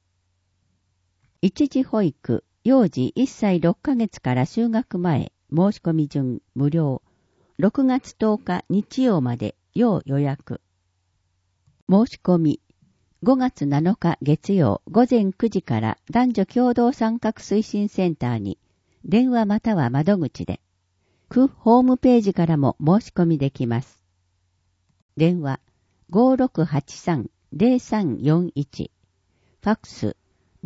一時保育、幼児1歳6ヶ月から就学前、申し込み順無料。6月10日日曜まで要予約。申し込み、5月7日月曜午前9時から男女共同参画推進センターに、電話または窓口で。区ホームページからも申し込みできます。電話 5683-0341 ファックス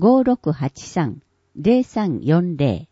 5683-0340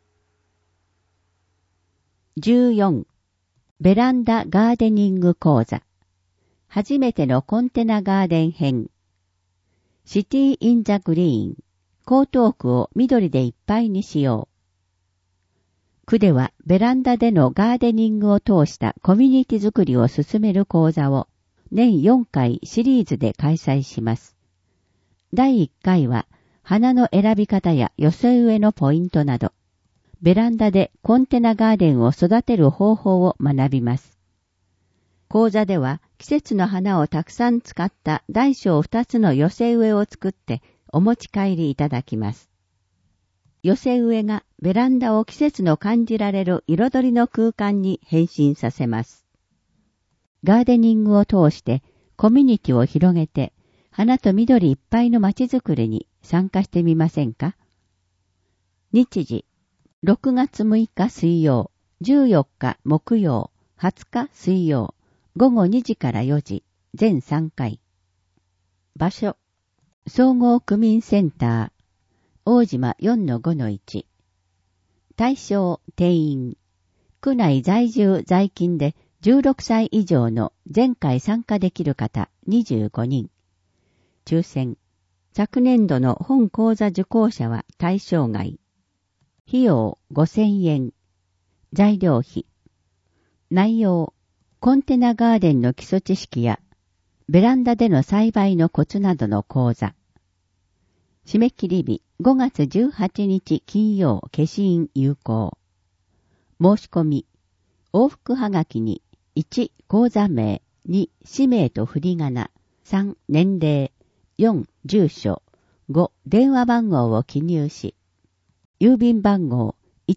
14. ベランダガーデニング講座初めてのコンテナガーデン編シティ・イン・ザ・グリーン江東区を緑でいっぱいにしよう区ではベランダでのガーデニングを通したコミュニティ作りを進める講座を年4回シリーズで開催します。第1回は花の選び方や寄せ植えのポイントなど、ベランダでコンテナガーデンを育てる方法を学びます。講座では季節の花をたくさん使った大小2つの寄せ植えを作ってお持ち帰りいただきます。寄せ植えがベランダを季節の感じられる彩りの空間に変身させます。ガーデニングを通してコミュニティを広げて花と緑いっぱいの街づくりに参加してみませんか？日時、6月6日水曜、14日木曜、20日水曜、午後2時から4時、全3回。場所、総合区民センター、大島 4-5-1 対象定員区内在住在勤で16歳以上の前回参加できる方25人抽選昨年度の本講座受講者は対象外費用5000円材料費内容コンテナガーデンの基礎知識やベランダでの栽培のコツなどの講座締め切り日5月18日金曜消印有効。申し込み。往復はがきに1口座名、2氏名と振り仮名、3年齢、4住所、5電話番号を記入し、郵便番号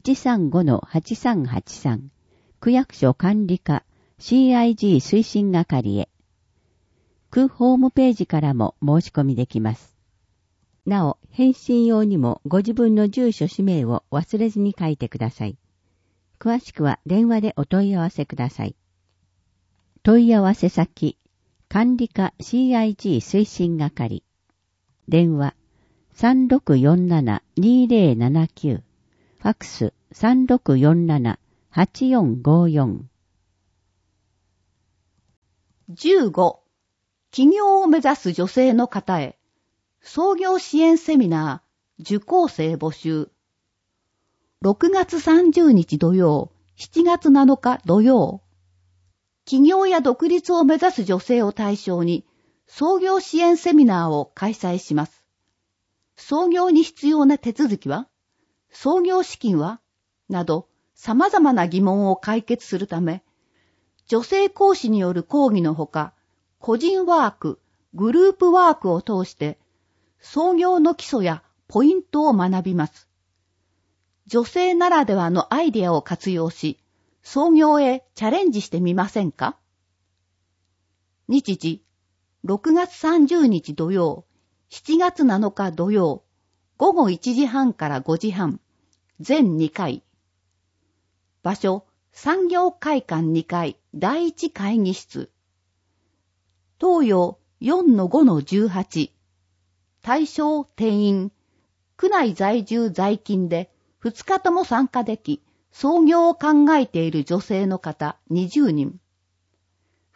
135-8383 区役所管理課 CIG 推進係へ。区ホームページからも申し込みできます。なお、返信用にもご自分の住所氏名を忘れずに書いてください。詳しくは電話でお問い合わせください。問い合わせ先、管理課 CIG 推進係。電話、3647-2079。ファックス、3647-8454。 15. 起業を目指す女性の方へ。創業支援セミナー、受講生募集。6月30日土曜、7月7日土曜。起業や独立を目指す女性を対象に、創業支援セミナーを開催します。創業に必要な手続きは？創業資金は？など、様々な疑問を解決するため、女性講師による講義のほか、個人ワーク、グループワークを通して、創業の基礎やポイントを学びます。女性ならではのアイデアを活用し、創業へチャレンジしてみませんか？日時、6月30日土曜、7月7日土曜、午後1時半から5時半、全2回。場所、産業会館2階第1会議室。東洋 4-5-18。対象定員、区内在住在勤で2日とも参加でき、創業を考えている女性の方20人。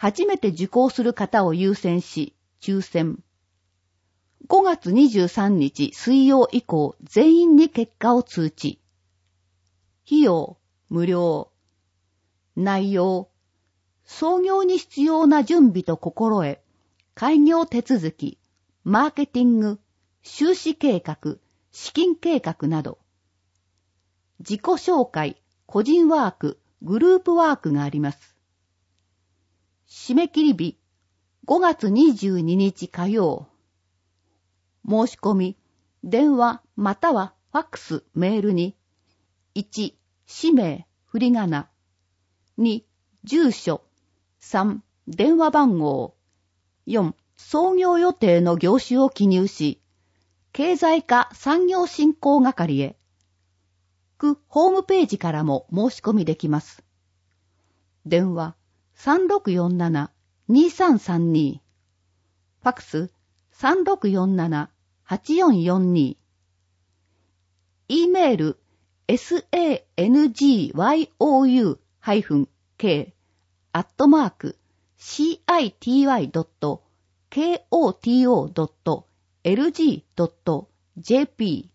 初めて受講する方を優先し、抽選。5月23日水曜以降、全員に結果を通知。費用、無料。内容、創業に必要な準備と心得、開業手続き、マーケティング、収支計画、資金計画など。自己紹介、個人ワーク、グループワークがあります。締め切り日、5月22日火曜。申し込み、電話またはファックス、メールに、1、氏名、振り仮名、2、住所、3、電話番号、4、創業予定の業種を記入し、経済課産業振興係へ、ホームページからも申し込みできます。電話、3647-2332、ファックス、3647-8442、E メール、sangyou-k@city.koto.lg.jp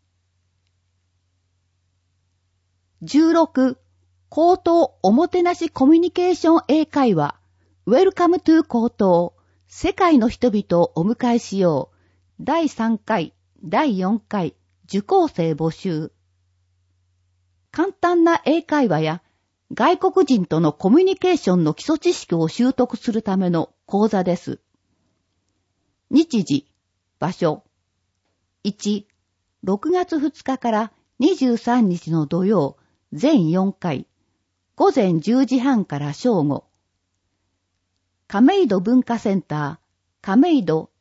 16. 口頭おもてなしコミュニケーション英会話 Welcome to 口頭世界の人々をお迎えしよう第3回、第4回受講生募集簡単な英会話や外国人とのコミュニケーションの基礎知識を習得するための講座です。日時、場所。1、6月2日から23日の土曜、全4回、午前10時半から正午。亀戸文化センター、亀戸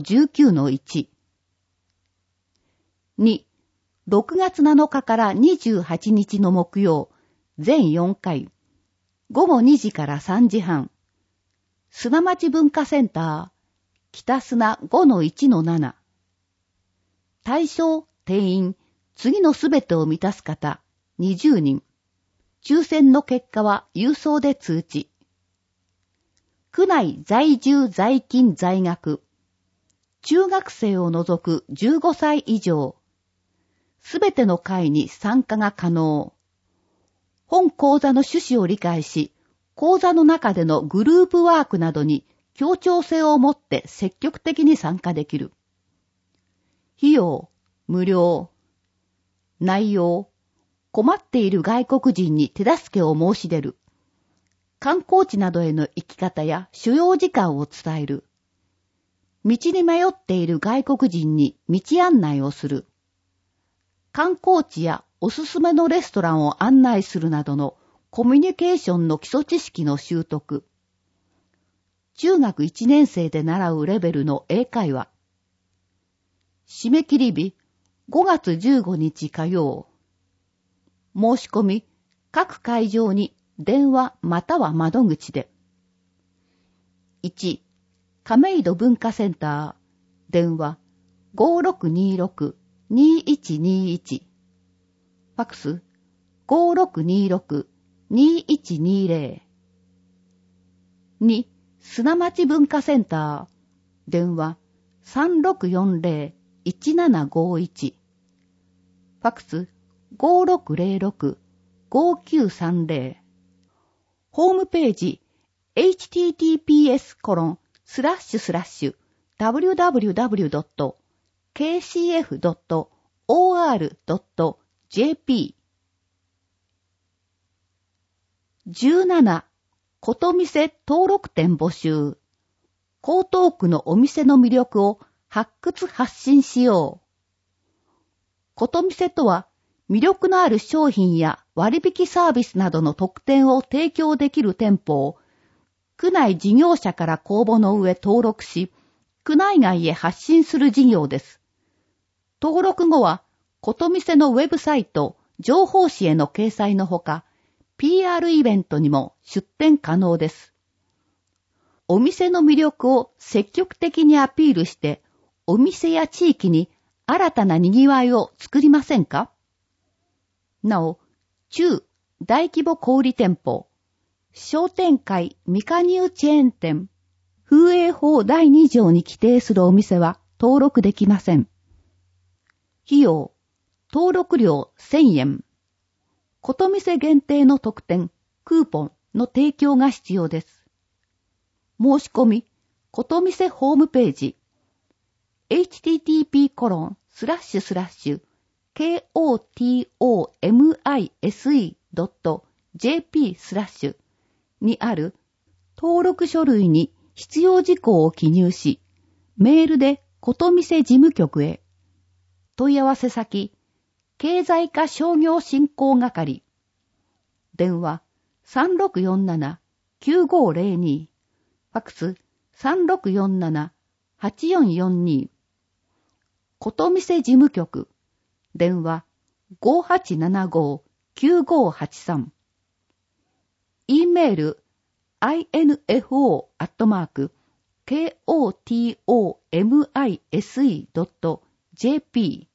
2-19-1。2、6月7日から28日の木曜、全4回、午後2時から3時半。砂町文化センター、北砂 5-1-7。対象、定員、次のすべてを満たす方、20人。抽選の結果は郵送で通知。区内在住在勤在学。中学生を除く15歳以上。すべての会に参加が可能。本講座の趣旨を理解し、講座の中でのグループワークなどに協調性を持って積極的に参加できる。費用、無料。内容、困っている外国人に手助けを申し出る。観光地などへの行き方や所要時間を伝える。道に迷っている外国人に道案内をする。観光地やおすすめのレストランを案内するなどのコミュニケーションの基礎知識の習得。中学1年生で習うレベルの英会話。締め切り日、5月15日火曜。申し込み、各会場に電話または窓口で。1、亀戸文化センター、電話 5626-2121。ファックス 5626-2120。2、砂町文化センター、電話 3640-1751。ファックス 5606-5930。ホームページ https://www.kcf.or.jp 17. ことみせ登録店募集。江東区のお店の魅力を発掘発信しよう。ことみせとは、魅力のある商品や割引サービスなどの特典を提供できる店舗を、区内事業者から公募の上登録し、区内外へ発信する事業です。登録後は、ことみせのウェブサイト、情報誌への掲載のほか、PR イベントにも出展可能です。お店の魅力を積極的にアピールして、お店や地域に新たな賑わいを作りませんか？なお、中、大規模小売店舗、 商店会未加入チェーン店、風営法第2条に規定するお店は登録できません。費用、登録料1000円。こと店限定の特典、クーポンの提供が必要です。申し込み、こと店ホームページ、http://kotomise.jp/ にある登録書類に必要事項を記入し、メールでこと店事務局へ。問い合わせ先、経済課商業振興係。電話3647-9502。ファックス3647-8442。こと店事務局。電話5875-9583。E メール info@kotomise.jp。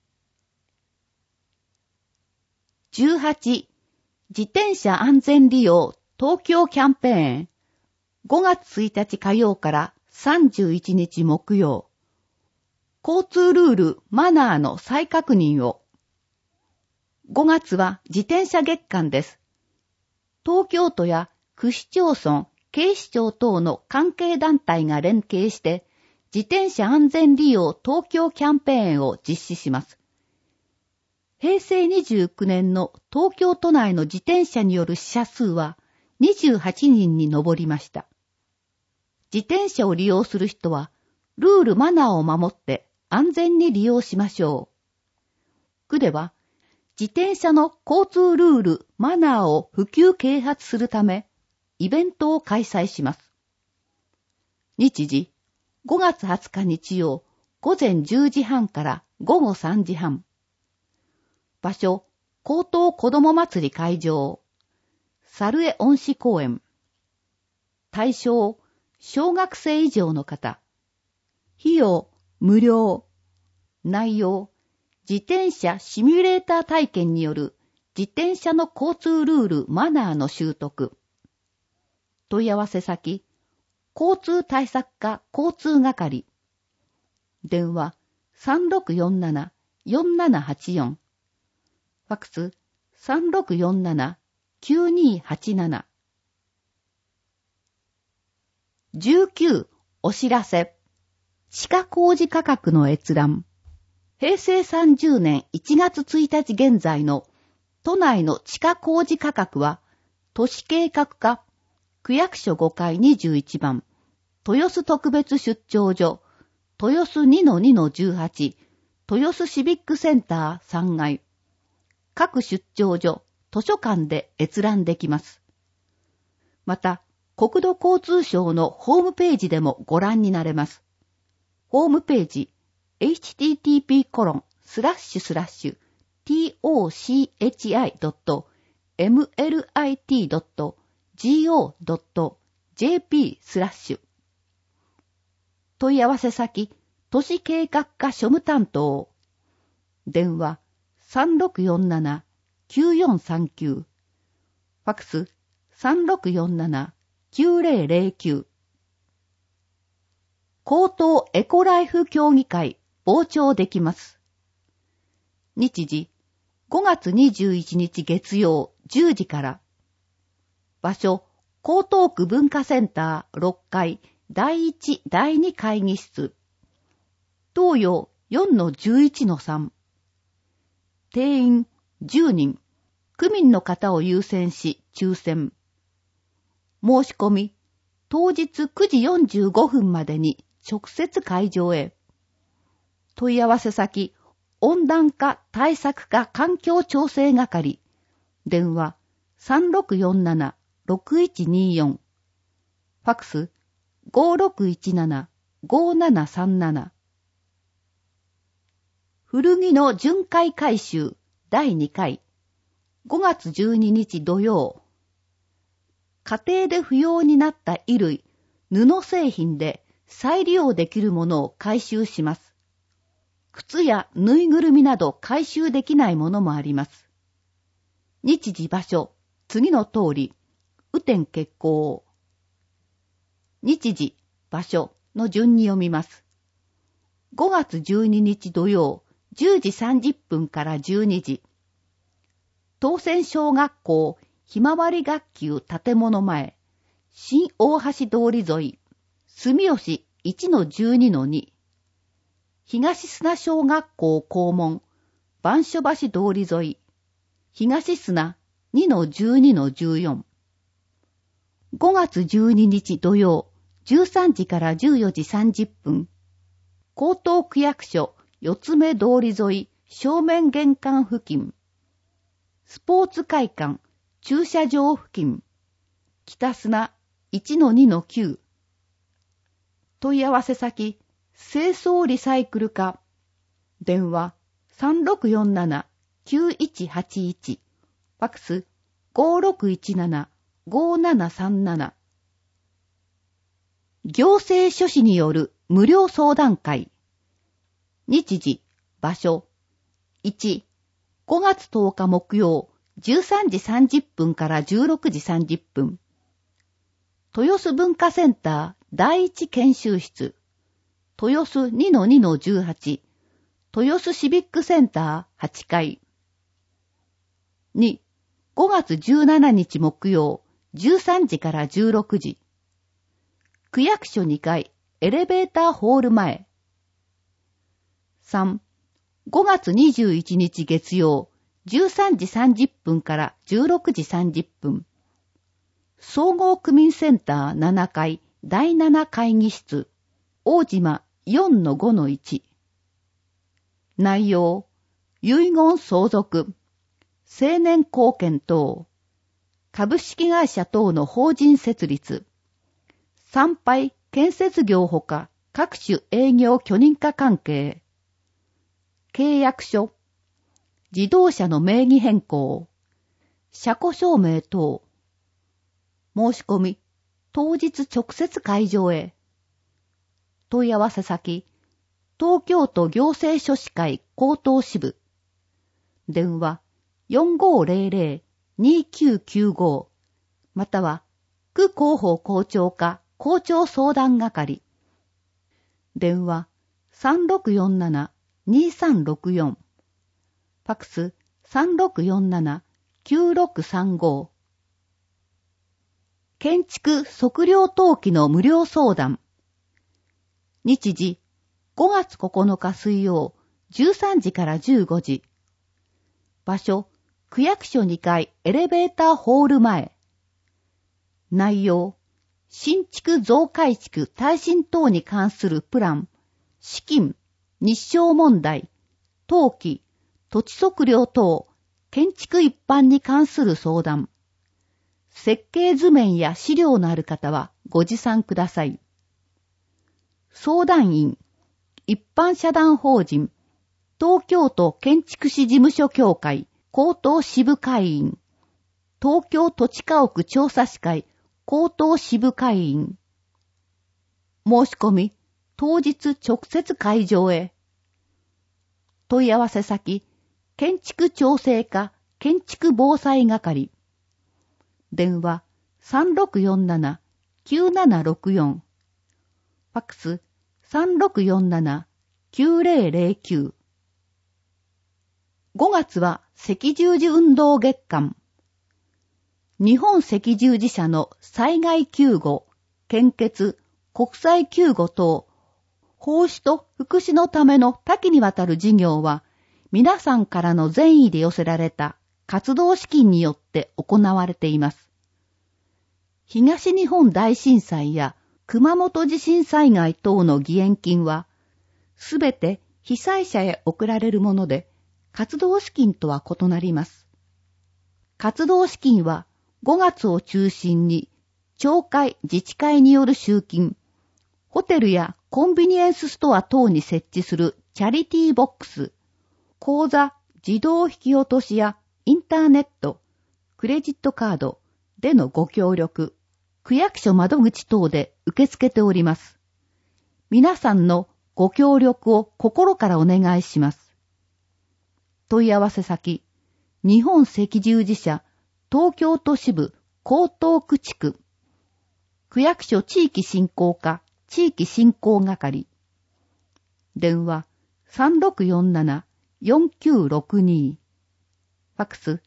18. 自転車安全利用東京キャンペーン。5月1日火曜から31日木曜。交通ルールマナーの再確認を。5月は自転車月間です。東京都や区市町村、警視庁等の関係団体が連携して自転車安全利用東京キャンペーンを実施します。平成29年の東京都内の自転車による死者数は28人に上りました。自転車を利用する人はルールマナーを守って安全に利用しましょう。区では自転車の交通ルールマナーを普及啓発するためイベントを開催します。日時5月20日日曜午前10時半から午後3時半。場所、高等子ども祭り会場、猿江恩賜公園。対象、小学生以上の方。費用、無料。内容、自転車シミュレーター体験による自転車の交通ルールマナーの習得。問い合わせ先、交通対策課交通係。電話、3647-4784。ファックス3647-9287。19. お知らせ。地下工事価格の閲覧。平成30年1月1日現在の都内の地下工事価格は、都市計画課、区役所5階21番、豊洲特別出張所、豊洲 2-2-18、豊洲シビックセンター3階、各出張所、図書館で閲覧できます。また、国土交通省のホームページでもご覧になれます。ホームページ、http://tochi.mlit.go.jp/ 問い合わせ先、都市計画課庶務担当。電話、3647-9439。ファックス、3647-9009。高等エコライフ協議会、傍聴できます。日時、5月21日月曜10時から。場所、江東区文化センター6階第1第2会議室。東洋 4-11-3。定員10人。区民の方を優先し抽選。申し込み、当日9時45分までに直接会場へ。問い合わせ先、温暖化対策課環境調整係。電話、3647-6124。ファックス、5617-5737。古着の巡回回収第2回。5月12日土曜。家庭で不要になった衣類、布製品で再利用できるものを回収します。靴やぬいぐるみなど回収できないものもあります。日時場所、次の通り、 雨天決行。日時、場所の順に読みます。5月12日土曜、10時30分から12時。当選小学校ひまわり学級建物前、新大橋通り沿い、住吉 1-12-2。東砂小学校校門、番所橋通り沿い、東砂 2-12-14。5月12日土曜、13時から14時30分。江東区役所四つ目通り沿い正面玄関付近。スポーツ会館駐車場付近。北砂 1-2-9。問い合わせ先、清掃リサイクル課。電話3647-9181。ファクス5617-5737。行政書士による無料相談会。日時、場所。1、5月10日木曜、13時30分から16時30分。豊洲文化センター第一研修室。豊洲 2-2-18。豊洲シビックセンター8階。2、5月17日木曜、13時から16時。区役所2階、エレベーターホール前。3、5月21日月曜、13時30分から16時30分。総合区民センター7階、第7会議室。大島 4-5-1。内容、遺言相続、青年貢献等、株式会社等の法人設立、参拝建設業ほか各種営業許認可関係、契約書、自動車の名義変更、車庫証明等、申し込み、当日直接会場へ。問い合わせ先、東京都行政書士会江東支部。電話4500-2995または区広報校長課校長相談係。電話3647-2364。ファクス3647-9635。建築測量登記の無料相談。日時5月9日水曜13時から15時。場所、区役所2階エレベーターホール前。内容、新築増改築耐震等に関するプラン、資金、日照問題、登記、土地測量等、建築一般に関する相談。設計図面や資料のある方はご持参ください。相談員、一般社団法人、東京都建築士事務所協会、江東支部会員、東京土地家屋調査士会、江東支部会員。申し込み、当日直接会場へ。問い合わせ先、建築調整課、建築防災係。電話3647-9764。ファックス3647-9009。5月は赤十字運動月間。日本赤十字社の災害救護、献血、国際救護等、奉仕と福祉のための多岐にわたる事業は、皆さんからの善意で寄せられた活動資金によって行われています。東日本大震災や熊本地震災害等の義援金は、すべて被災者へ送られるもので、活動資金とは異なります。活動資金は5月を中心に、町会自治会による集金、ホテルやコンビニエンスストア等に設置するチャリティーボックス、口座、自動引き落としやインターネット、クレジットカードでのご協力、区役所窓口等で受け付けております。皆さんのご協力を心からお願いします。問い合わせ先、日本赤十字社東京都支部江東区地区、区役所地域振興課、地域振興係。電話3647-4962。ファックス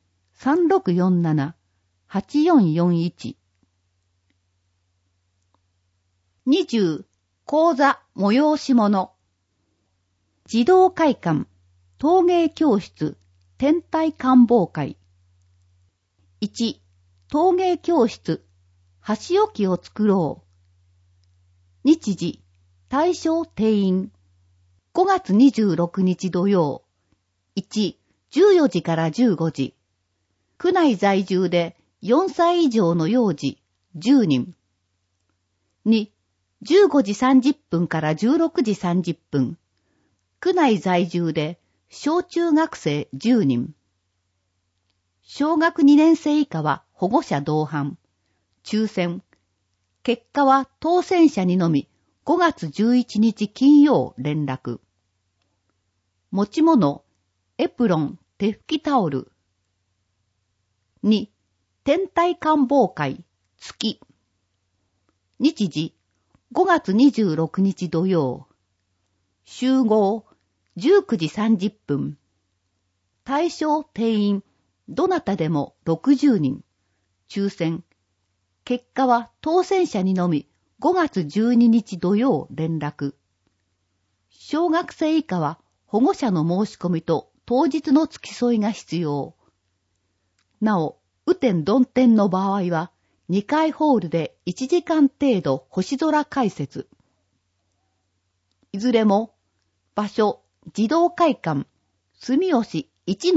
3647-8441。20、講座催し物。児童会館、陶芸教室、天体観望会。1、陶芸教室、箸置きを作ろう。日時、対象定員。5月26日土曜。1、14時から15時。区内在住で4歳以上の幼児10人。2、15時30分から16時30分。区内在住で小中学生10人。小学2年生以下は保護者同伴。抽選。結果は当選者にのみ5月11日金曜連絡。持ち物、エプロン、手拭きタオル。2、天体観望会、月。日時、5月26日土曜。集合、19時30分。対象定員、どなたでも60人。抽選。結果は当選者にのみ5月12日土曜連絡。小学生以下は保護者の申し込みと当日の付き添いが必要。なお、雨天曇天の場合は2階ホールで1時間程度星空解説。いずれも、場所、児童会館、住吉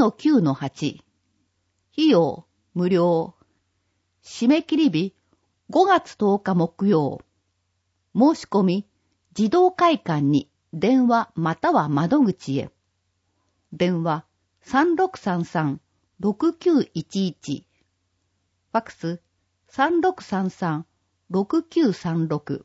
1-9-8。費用、無料。締め切り日、5月10日木曜。申し込み、児童会館に電話または窓口へ。電話3633-6911。ファックス3633-6936。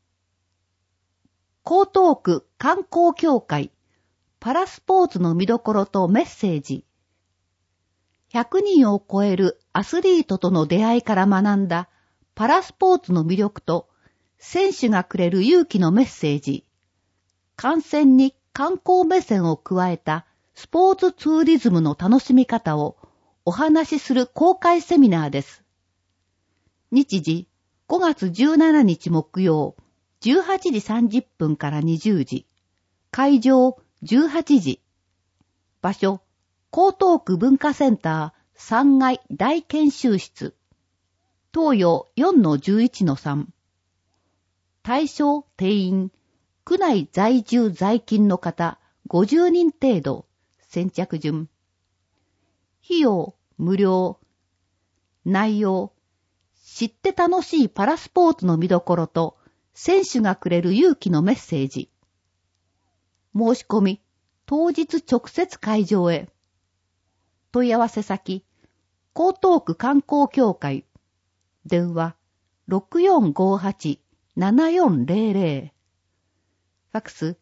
江東区観光協会パラスポーツの見どころとメッセージ。100人を超えるアスリートとの出会いから学んだパラスポーツの魅力と選手がくれる勇気のメッセージ。観戦に観光目線を加えたスポーツツーリズムの楽しみ方をお話しする公開セミナーです。日時5月17日木曜18時30分から20時。会場18時。場所江東区文化センター3階大研修室。東洋 4-11-3。対象定員。区内在住在勤の方50人程度。先着順。費用無料。内容。知って楽しいパラスポーツの見どころと選手がくれる勇気のメッセージ。申し込み。当日直接会場へ。問い合わせ先。江東区観光協会。電話6458-7400。ファックス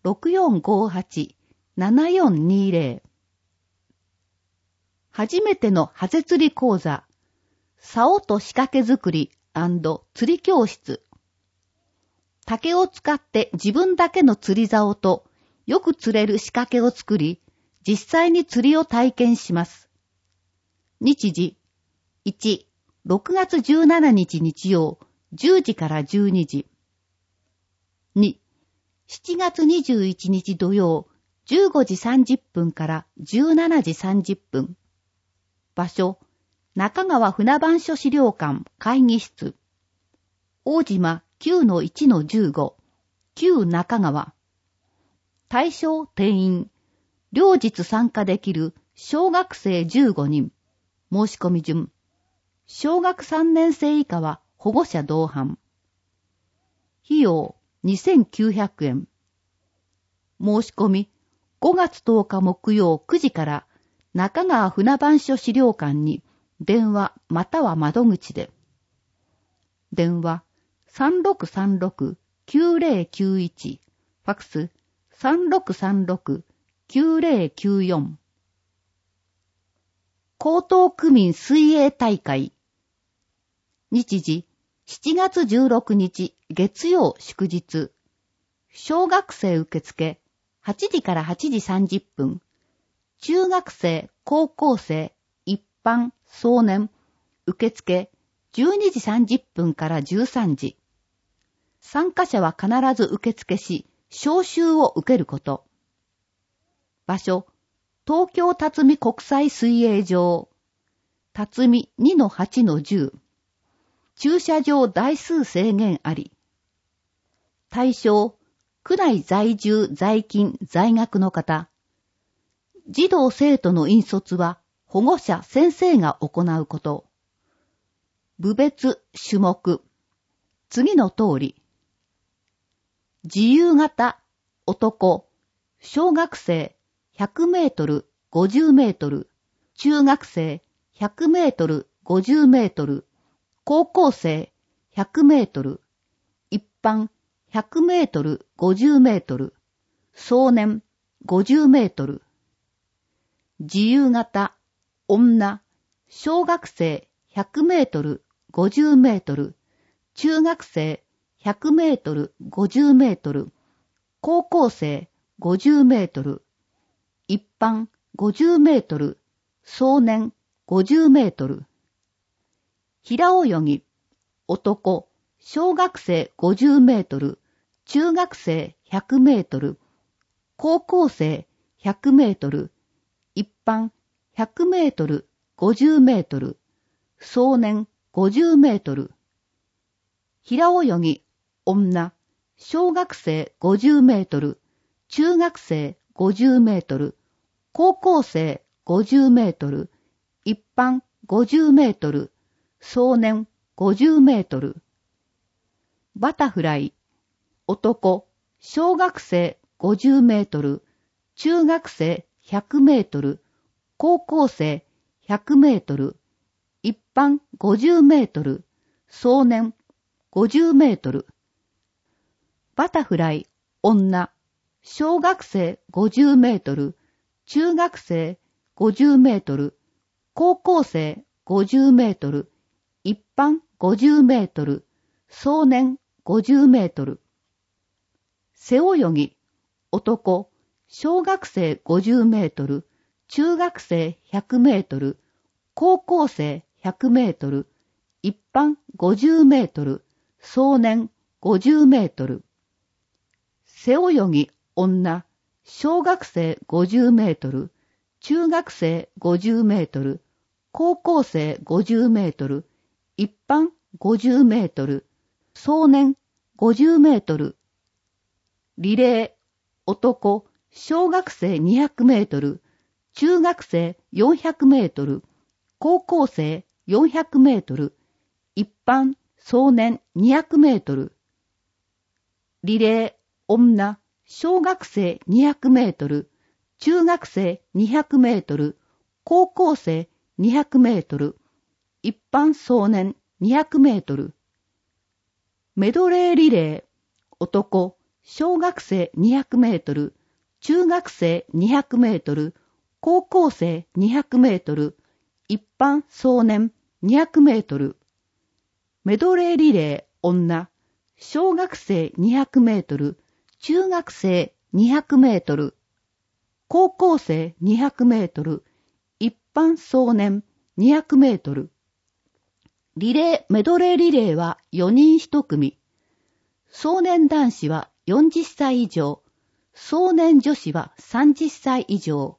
6458-7420。初めてのハゼ釣り講座。竿と仕掛け作り&釣り教室。竹を使って自分だけの釣り竿とよく釣れる仕掛けを作り、実際に釣りを体験します。日時1、6月17日日曜10時から12時。2、7月21日土曜15時30分から17時30分。場所、中川船番所資料館会議室。大島 9-1-15、旧中川。対象定員。両日参加できる小学生15人。申し込み順。小学3年生以下は保護者同伴。費用2900円。申し込み5月10日木曜9時から中川船番所資料館に電話または窓口で。電話3636-9091。ファックス3636-9094。江東区民水泳大会。 日時、7月16日月曜祝日。小学生受付、8時から8時30分。中学生、高校生、一般、壮年、受付、12時30分から13時。参加者は必ず受付し、招集を受けること。場所、東京辰巳国際水泳場。辰巳 2-8-10。駐車場台数制限あり。対象、区内在住在勤在学の方。児童生徒の引率は保護者先生が行うこと。部別種目。次の通り。自由形、男、小学生100メートル、50メートル、中学生100メートル、50メートル、高校生100メートル、一般100メートル、50メートル、壮年50メートル。自由形、女、小学生100メートル、50メートル、中学生100メートル、50メートル、高校生50メートル、一般50メートル、壮年50メートル。平泳ぎ、男、小学生50メートル、中学生100メートル、高校生100メートル、一般100メートル、50メートル、壮年50メートル。平泳ぎ、女、小学生50メートル、中学生50メートル、高校生50メートル、一般50メートル、壮年50メートル。バタフライ、男、小学生50メートル、中学生100メートル、高校生100メートル、一般50メートル、壮年50メートル。バタフライ、女、小学生50メートル、中学生50メートル、高校生50メートル、一般50メートル、壮年50メートル。背泳ぎ、男、小学生50メートル、中学生100メートル、高校生100メートル、一般50メートル、壮年50メートル。背泳ぎ、女、小学生50メートル、中学生50メートル、高校生50メートル、一般50メートル、壮年50メートル。リレー、男、小学生200メートル、中学生400メートル、高校生400メートル、一般壮年200メートル。リレー、女、小学生200メートル、中学生200メートル、高校生200メートル、一般壮年200メートル。メドレーリレー、男、小学生200メートル、中学生200メートル、高校生200メートル、一般壮年200メートル。メドレーリレー、女、小学生200メートル、中学生200メートル、高校生200メートル、一般壮年200メートル。リレー、メドレーリレーは4人1組。壮年男子は40歳以上、壮年女子は30歳以上。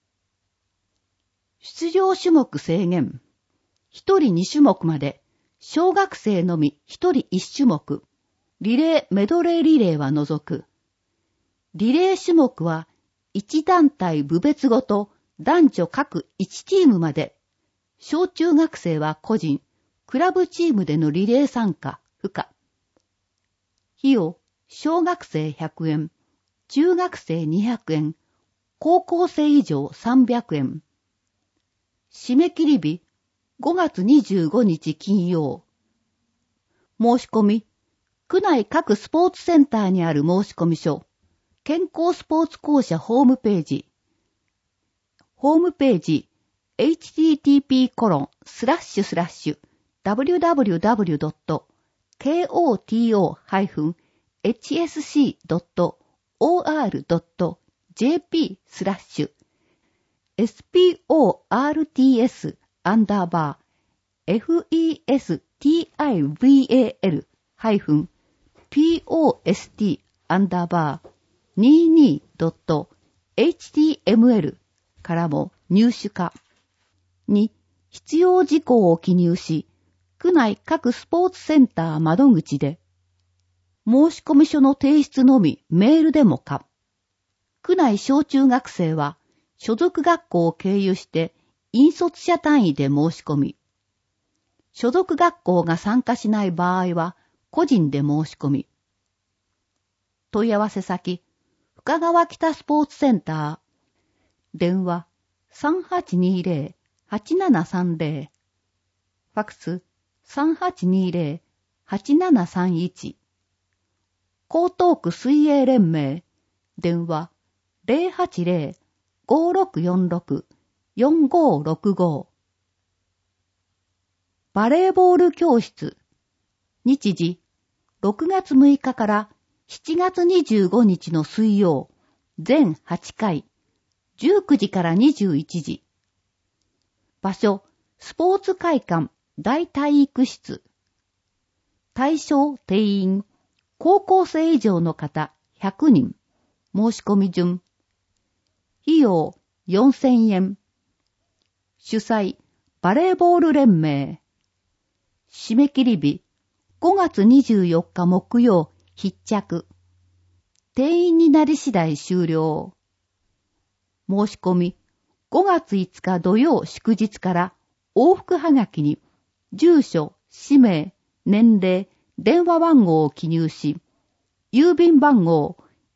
出場種目制限。1人2種目まで、小学生のみ1人1種目。リレー、メドレーリレーは除く。リレー種目は1団体部別ごと男女各1チームまで。小中学生は個人、クラブチームでのリレー参加不可。費用、小学生100円、中学生200円、高校生以上300円。締め切り日、5月25日金曜。申し込み、区内各スポーツセンターにある申込書、健康スポーツ公社ホームページ。ホームページ、http:// sports-post-22.html からも入手可。2、必要事項を記入し、区内各スポーツセンター窓口で、申込書の提出のみメールでも可。区内小中学生は、所属学校を経由して引率者単位で申し込み、所属学校が参加しない場合は個人で申し込み、問い合わせ先、深川北スポーツセンター、電話 3820-8730、ファクス 3820-8731、江東区水泳連盟、電話 080-5646-4565、バレーボール教室、日時6月6日から7月25日の水曜、全8回、19時から21時。場所、スポーツ会館大体育室。対象定員、高校生以上の方100人。申し込み順。費用4000円。主催、バレーボール連盟。締め切り日、5月24日木曜、必着。定員になり次第終了。申し込み、5月5日土曜祝日から往復はがきに、住所、氏名、年齢、電話番号を記入し、郵便番号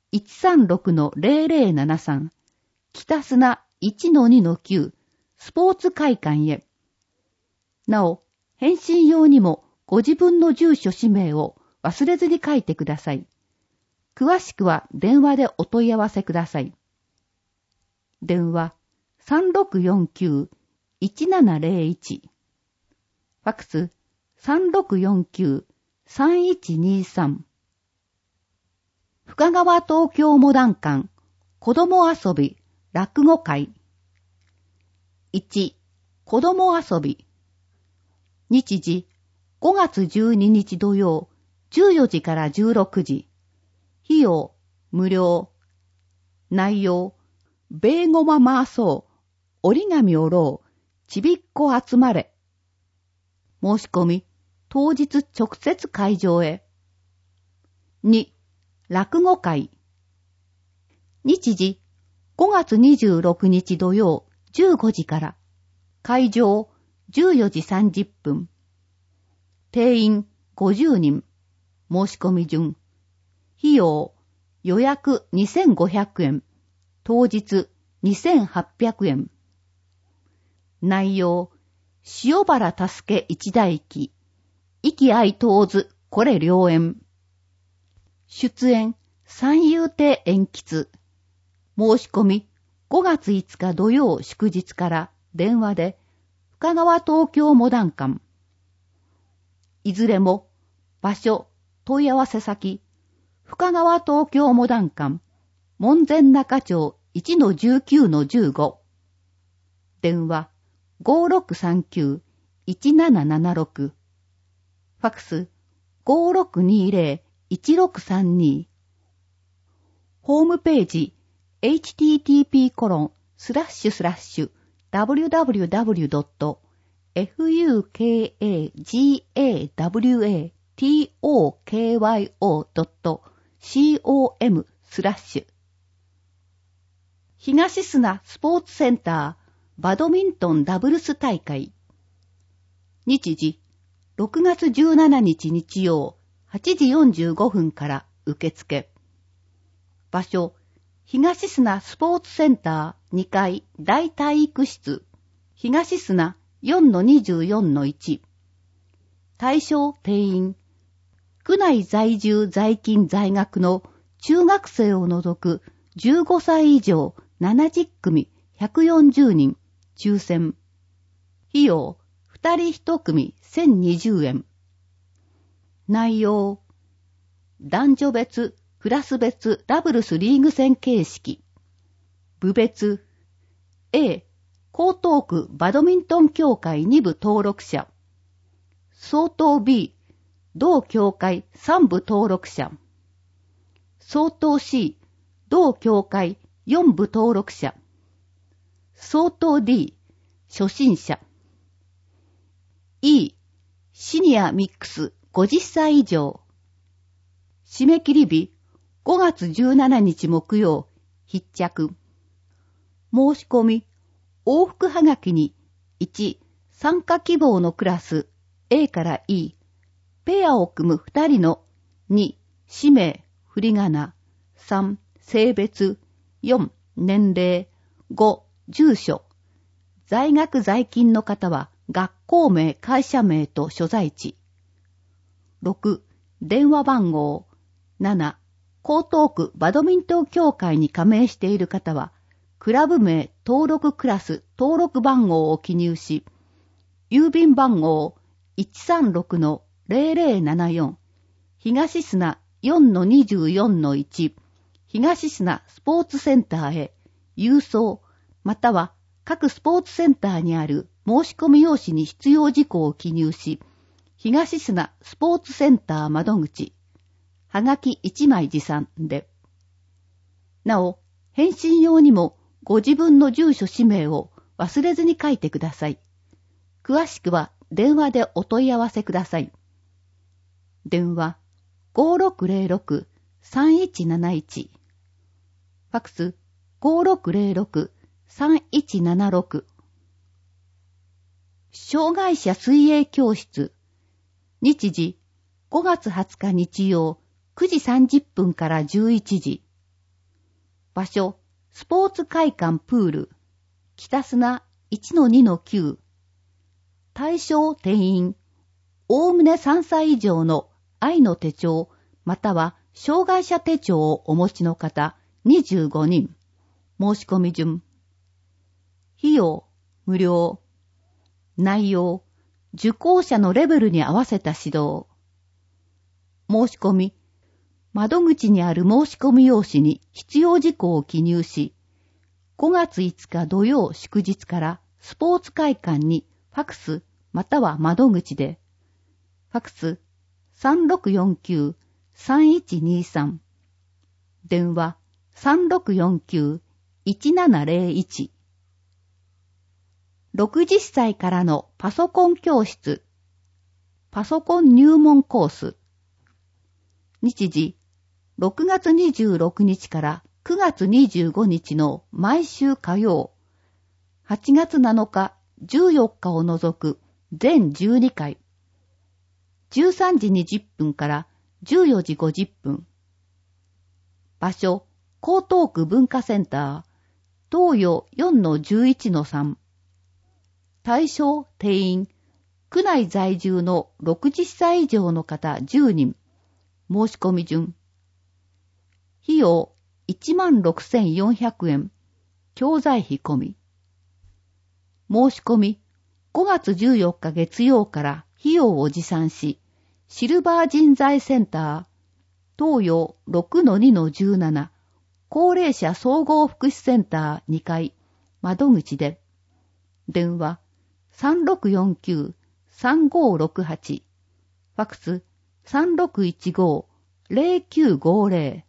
136-0073、北砂 1-2-9、スポーツ会館へ。なお、返信用にもご自分の住所氏名を忘れずに書いてください。詳しくは電話でお問い合わせください。電話 3649-1701、ファクス 3649-3123。深川東京モダン館子供遊び落語会。1、子供遊び。日時5月12日土曜14時から16時。費用無料。内容、ベーゴマ回そう、折り紙をろう、ちびっこ集まれ。申し込み、当日直接会場へ。2、落語会。日時、5月26日土曜15時から。会場、14時30分。定員50人。申し込み順。費用、予約2500円。当日2800円。内容、塩原助け一代記。意気相当ず、これ良縁。出演、三遊亭延吉。申し込み、5月5日土曜祝日から電話で、深川東京モダン館。いずれも、場所、問い合わせ先、深川東京モダン館、門前仲町 1-19-15。電話、5639-1776。ファクス、5620-1632。ホームページ、http://www.fukagawatokyo.com/ 東砂スポーツセンターバドミントンダブルス大会。日時、6月17日日曜8時45分から受付。場所、東砂スポーツセンター2階大体育室、東砂 4-24-1。対象定員、区内在住在勤在学の中学生を除く15歳以上70組140人抽選。費用 2人1組1020円。内容。男女別、クラス別ダブルスリーグ戦形式。部別。A、江東区バドミントン協会2部登録者。相当 B、同協会3部登録者。相当 C、同協会4部登録者。相当 D、初心者。E、シニアミックス50歳以上。締め切り日5月17日木曜、必着。申し込み、往復はがきに1、参加希望のクラス A から E、ペアを組む2人の2、氏名、振り仮名、3、性別、4、年齢、5、住所。在学在勤の方は学校名、会社名と所在地。6、電話番号。7、江東区バドミントン協会に加盟している方は、クラブ名、登録クラス、登録番号を記入し、郵便番号 136-0074、東砂 4-24-1、東砂スポーツセンターへ、郵送、または各スポーツセンターにある申し込み用紙に必要事項を記入し、東砂スポーツセンター窓口、はがき1枚持参で。なお、返信用にもご自分の住所氏名を忘れずに書いてください。詳しくは電話でお問い合わせください。電話 5606-3171 ファクス 5606-3176 障害者水泳教室日時5月20日日曜9時30分から11時場所スポーツ会館プール北砂 1-2-9 対象定員おおむね3歳以上の愛の手帳または障害者手帳をお持ちの方25人申し込み順費用無料内容受講者のレベルに合わせた指導申し込み窓口にある申し込み用紙に必要事項を記入し5月5日土曜祝日からスポーツ会館にファクスまたは窓口でファクス 3649-3123 電話 3649-1701 60歳からのパソコン教室パソコン入門コース日時6月26日から9月25日の毎週火曜、8月7日、14日を除く全12回、13時20分から14時50分。場所、江東区文化センター、東洋 4-11-3。対象、定員、区内在住の60歳以上の方10人。申し込み順。費用16,400円。教材費込み。申し込み5月14日月曜から費用を持参し、シルバー人材センター、東洋 6-2-17、高齢者総合福祉センター2階、窓口で、電話3649-3568、ファクス3615-0950。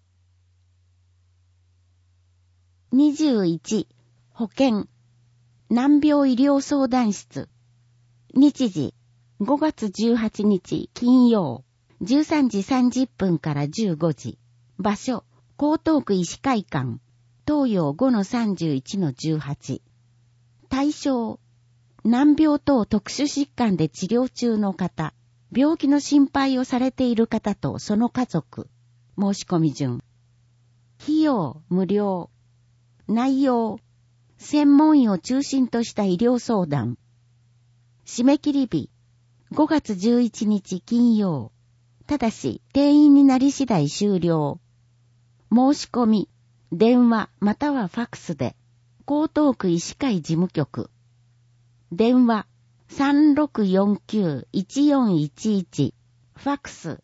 21. 保健難病医療相談室日時5月18日金曜13時30分から15時場所江東区医師会館東洋 5-31-18 対象難病等特殊疾患で治療中の方病気の心配をされている方とその家族申し込み順費用無料内容専門医を中心とした医療相談締め切り日5月11日金曜ただし定員になり次第終了申し込み電話またはファクスで江東区医師会事務局電話 3649-1411、ファックス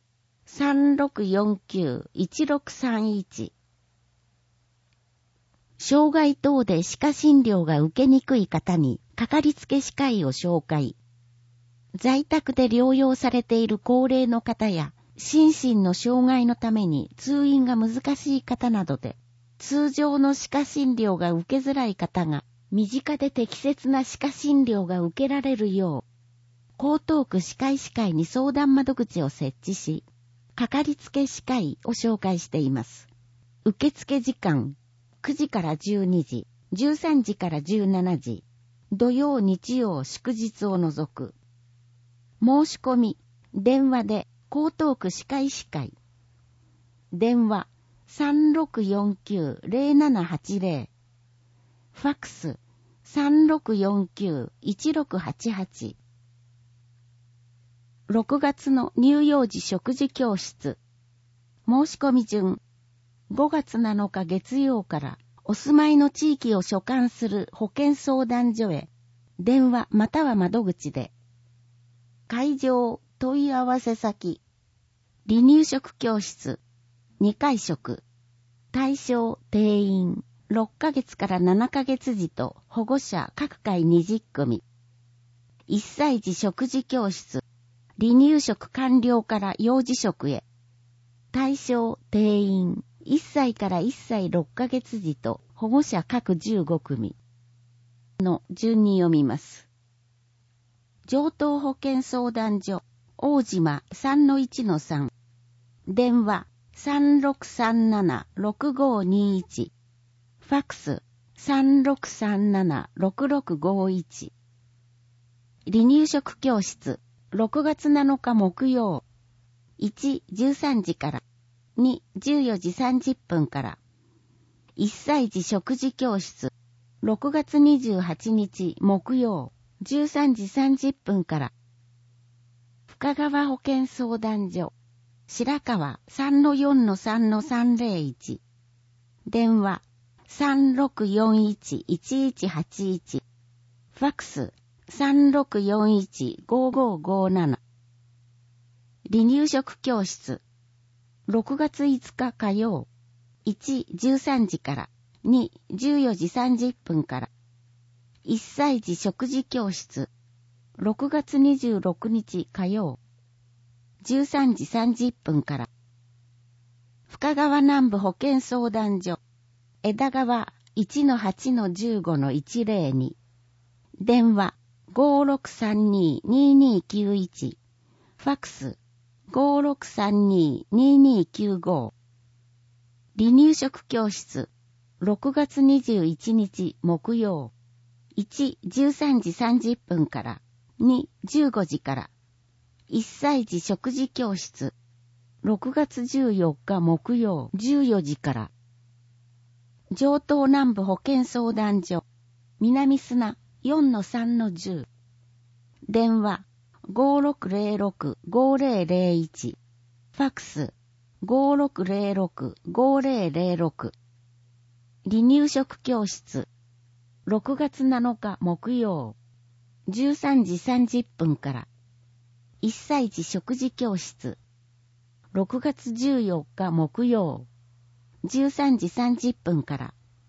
3649-1631。障害等で歯科診療が受けにくい方にかかりつけ歯科医を紹介。在宅で療養されている高齢の方や心身の障害のために通院が難しい方などで、通常の歯科診療が受けづらい方が身近で適切な歯科診療が受けられるよう、江東区歯科医師会に相談窓口を設置し、かかりつけ歯科医を紹介しています。受付時間、9時から12時、13時から17時、土曜日曜祝日を除く。申し込み、電話で江東区歯科医師会。電話、3649-0780。ファックス、3649-1688。6月の乳幼児食事教室。申し込み順。5月7日月曜からお住まいの地域を所管する保健相談所へ電話または窓口で。会場問い合わせ先。離乳食教室。2回食。対象定員。6ヶ月から7ヶ月児と保護者各回20組。1歳児食事教室。離乳食完了から幼児食へ。対象定員。1歳から1歳6ヶ月児と保護者各15組。の順に読みます。上東保健相談所、大島 3-1-3。電話 3637-6521。ファックス 3637-6651。離乳食教室、6月7日木曜。1、13時から。2、14時30分から。1歳児食事教室、6月28日木曜。13時30分から。深川保健相談所、白川 3-4-3-301。電話 3641-1181。ファックス 3641-5557。離乳食教室、6月5日火曜。1、13時から。2、14時30分から。1歳児食事教室、6月26日火曜。13時30分から。深川南部保健相談所、枝川 1-8-15-102。電話 5632-2291。ファックス 5632-2295。離乳食教室、6月21日木曜。1、13時30分から。2、15時から。1歳児食事教室。6月14日木曜14時から。上東南部保健相談所。南砂 4-3-10。電話 5606-5001。ファックス 5606-5006。離乳食教室。6月7日木曜。13時30分から。1歳児食事教室。6月14日木曜。13時30分から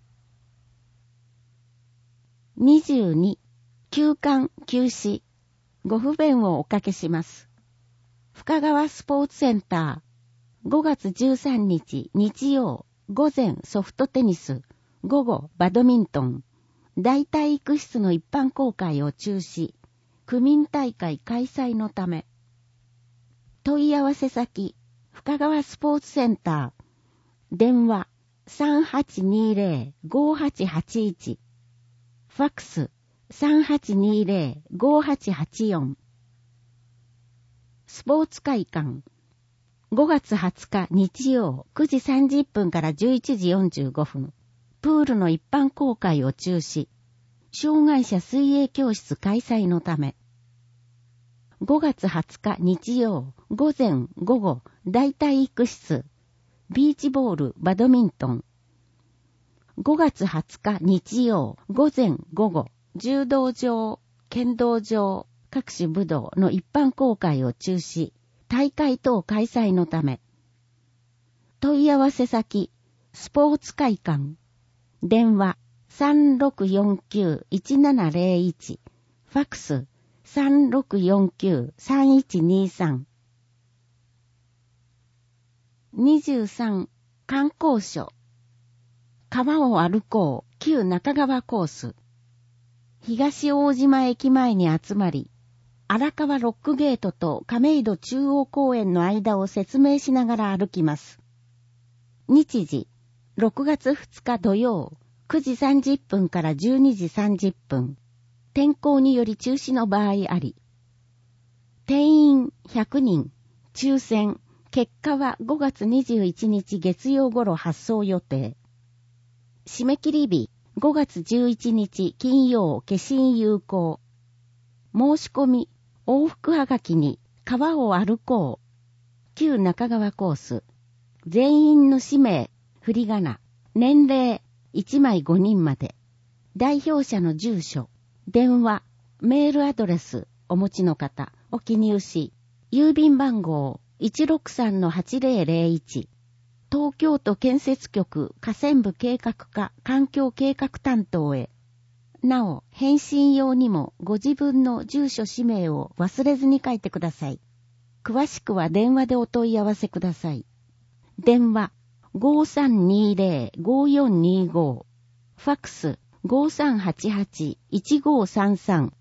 。22、休館休止。ご不便をおかけします。深川スポーツセンター。5月13日日曜。午前ソフトテニス。午後バドミントン。大体育室の一般公開を中止。区民大会開催のため。問い合わせ先。深川スポーツセンター。電話 3820-5881。ファックス 3820-5884。スポーツ会館。5月20日日曜9時30分から11時45分。プールの一般公開を中止。障害者水泳教室開催のため。5月20日日曜午前午後大体育室。ビーチボールバドミントン。5月20日日曜午前午後柔道場、剣道場、 各種武道の一般公開を中止、大会等開催のため。問い合わせ先、スポーツ会館。電話、3649-1701。ファクス、3649-3123。23、観光所。川を歩こう、旧中川コース。東大島駅前に集まり、荒川ロックゲートと亀戸中央公園の間を説明しながら歩きます。日時、6月2日土曜、9時30分から12時30分。天候により中止の場合あり。定員100人、抽選、結果は5月21日月曜頃発送予定。締め切り日、5月11日金曜消印有効。申し込み、往復はがきに川を歩こう。旧中川コース。全員の氏名、振り仮名、年齢、1枚5人まで。代表者の住所、電話、メールアドレス、お持ちの方を記入し、郵便番号 163-8001。東京都建設局河川部計画課環境計画担当へ。なお、返信用にもご自分の住所氏名を忘れずに書いてください。詳しくは電話でお問い合わせください。電話 5320-5425。ファクス 5388-1533。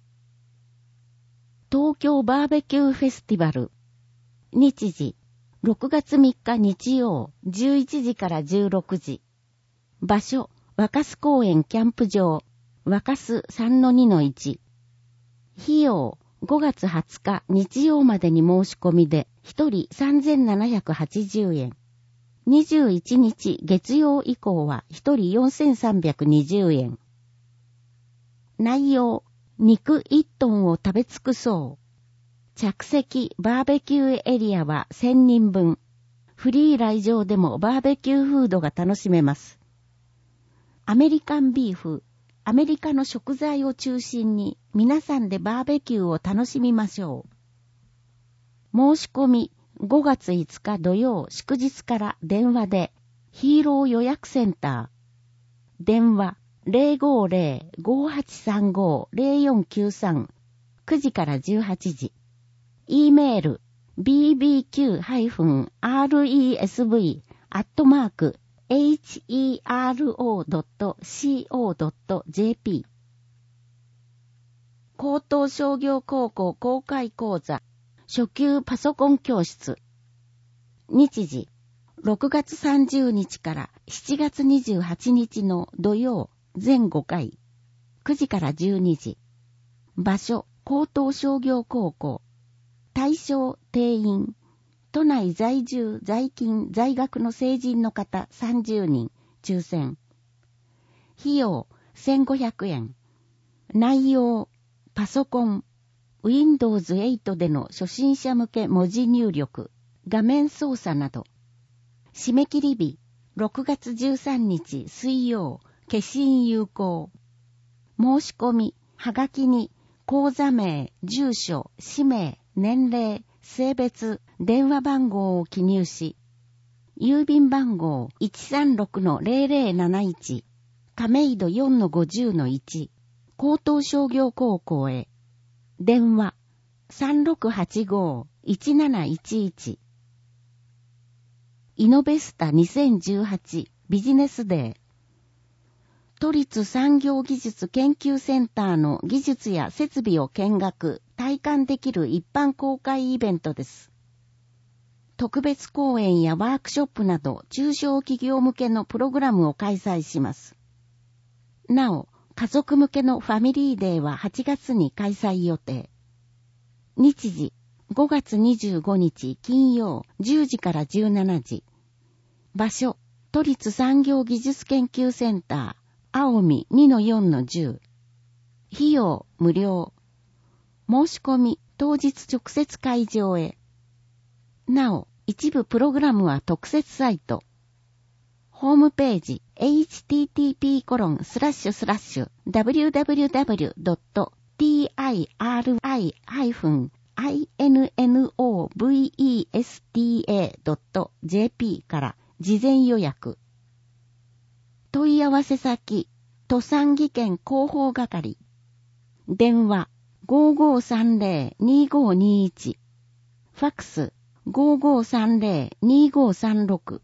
東京バーベキューフェスティバル。日時6月3日日曜11時から16時。場所、若洲公園キャンプ場、若洲 3-2-1。費用、5月20日日曜までに申し込みで、1人3780円。21日月曜以降は1人4320円。内容、肉1トンを食べ尽くそう。着席バーベキューエリアは1000人分。フリー来場でもバーベキューフードが楽しめます。アメリカンビーフ、アメリカの食材を中心に皆さんでバーベキューを楽しみましょう。申し込み5月5日土曜祝日から電話でヒーロー予約センター。電話 050-5835-0493。9時から18時。E メール bbq-resb@hero.co.jp 高等商業高校公開講座初級パソコン教室。日時6月30日から7月28日の土曜全5回。9時から12時。場所高等商業高校。対象定員。都内在住在勤在学の成人の方30人。抽選。費用1500円。内容パソコン。Windows 8での初心者向け文字入力。画面操作など。締め切り日6月13日水曜消印有効。申し込みはがきに口座名、住所、氏名、年齢、性別、電話番号を記入し、郵便番号 136-0071、亀戸 4-50-1、高等商業高校へ。電話 3685-1711。イノベスタ2018ビジネスデー。都立産業技術研究センターの技術や設備を見学、体感できる一般公開イベントです。特別講演やワークショップなど中小企業向けのプログラムを開催します。なお、家族向けのファミリーデーは8月に開催予定。日時、5月25日金曜10時から17時。場所、都立産業技術研究センター、青海 2-4-10。費用無料。申し込み当日直接会場へ。なお、一部プログラムは特設サイト。ホームページ http://www.tr shiri-innovesta.jp から事前予約。問い合わせ先、都産技研広報係。電話、5530-2521。ファックス、5530-2536。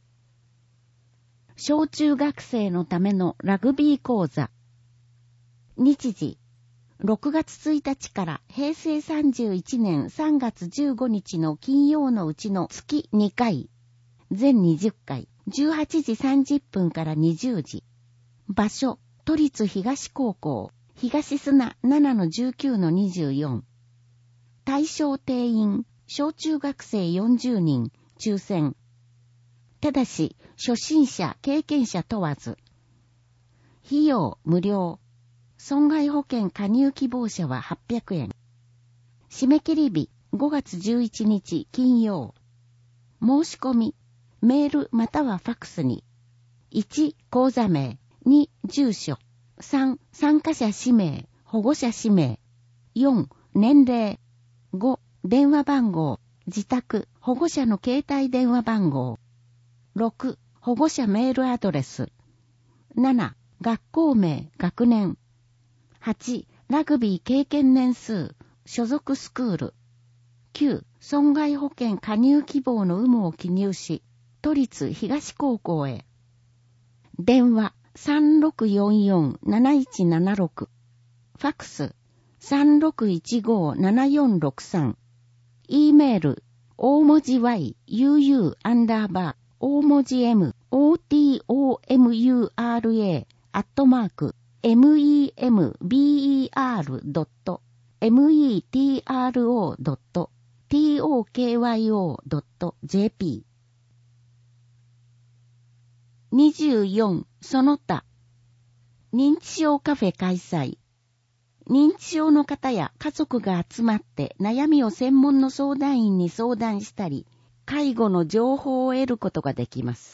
小中学生のためのラグビー講座。日時、6月1日から平成31年3月15日の金曜のうちの月2回、全20回、18時30分から20時。場所、都立東高校、東砂 7-19-24。対象定員、小中学生40人、抽選。ただし、初心者、経験者問わず。費用、無料。損害保険加入希望者は800円。締め切り日、5月11日金曜。申し込み、メールまたはファックスに。1、口座名。2、住所。3、参加者氏名、保護者氏名。4、年齢。5、電話番号、自宅、保護者の携帯電話番号。6、保護者メールアドレス。7、学校名、学年。8、ラグビー経験年数、所属スクール。9、損害保険加入希望の有無を記入し、都立東高校へ。電話、3644-7176。ファックス、3615-7463。E メール、大文字 y, uu, 大文字 m, otomura, member.metro.tokyo.jp。 24. その他。認知症カフェ開催。認知症の方や家族が集まって悩みを専門の相談員に相談したり、介護の情報を得ることができます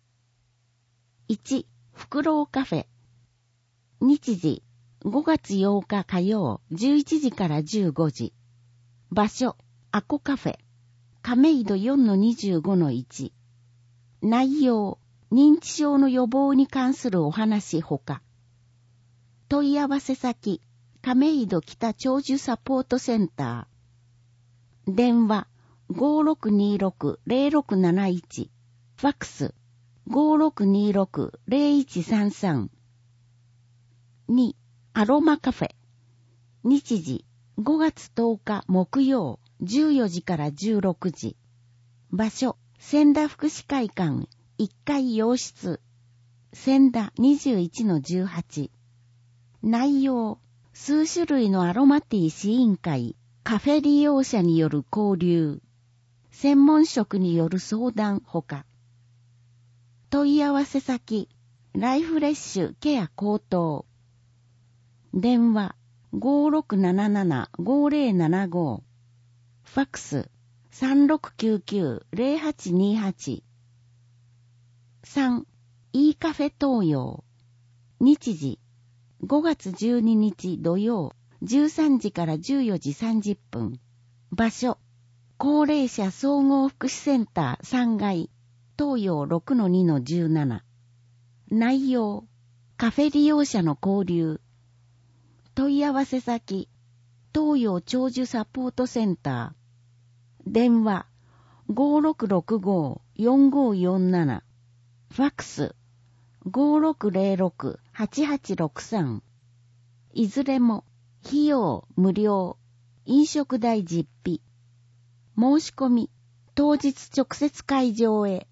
。1. フクロウカフェ。日時、5月8日火曜、11時から15時。場所、アコカフェ。亀戸 4-25-1。内容、認知症の予防に関するお話ほか。問い合わせ先、亀戸北長寿サポートセンター。電話、5626-0671。ファックス、5626-0133。2. アロマカフェ。日時、5月10日木曜、14時から16時。場所、千田福祉会館、1階洋室。千田 21-18。内容、数種類のアロマティー試飲会、カフェ利用者による交流。専門職による相談ほか。問い合わせ先、ライフレッシュケア高等。電話、5677-5075。ファックス、3699-0828。3. いいカフェ東洋。日時、5月12日土曜、13時から14時30分。場所、高齢者総合福祉センター3階、東洋 6-2-17。内容、カフェ利用者の交流。問い合わせ先、東洋長寿サポートセンター。電話、5665-4547。ファックス、5606-8863。いずれも、費用無料、飲食代実費。申し込み、当日直接会場へ。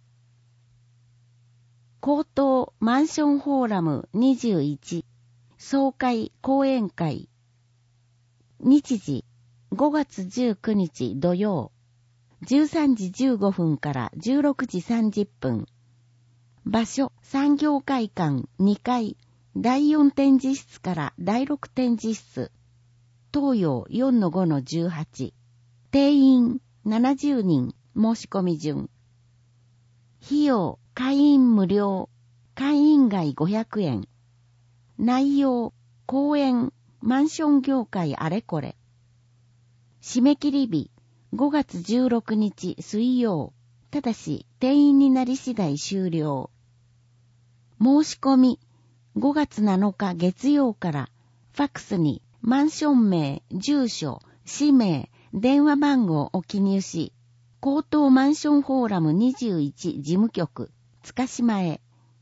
高等マンションフォーラム21。総会講演会。日時、5月19日土曜。13時15分から16時30分。場所、産業会館2階、第4展示室から第6展示室。東洋 4-5-18。定員70人、申し込み順。費用、会員無料、会員外500円。内容、講演、 マンション業界あれこれ。締め切り日、5月16日水曜。ただし、定員になり次第終了。申し込み、5月7日月曜から、ファックスにマンション名、住所、氏名、電話番号を記入し、高等マンションフォーラム21事務局、塚島へ。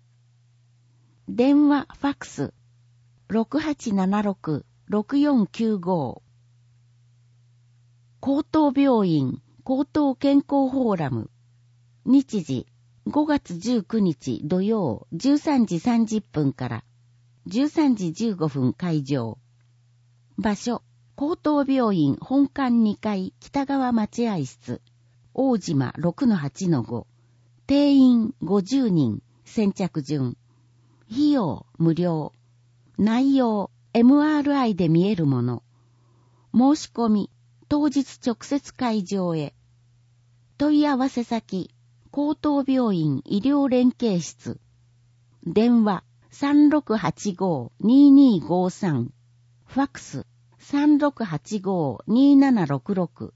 電話ファックス、6876-6495。高等病院、高等健康フォーラム。日時、5月19日土曜13時30分から13時15分開場。場所、高等病院本館2階北側待合室。大島 6-8-5。定員50人。先着順。費用無料。内容、MRI で見えるもの。申し込み、当日直接会場へ。問い合わせ先、高等病院医療連携室。電話3685-2253。ファックス3685-2766。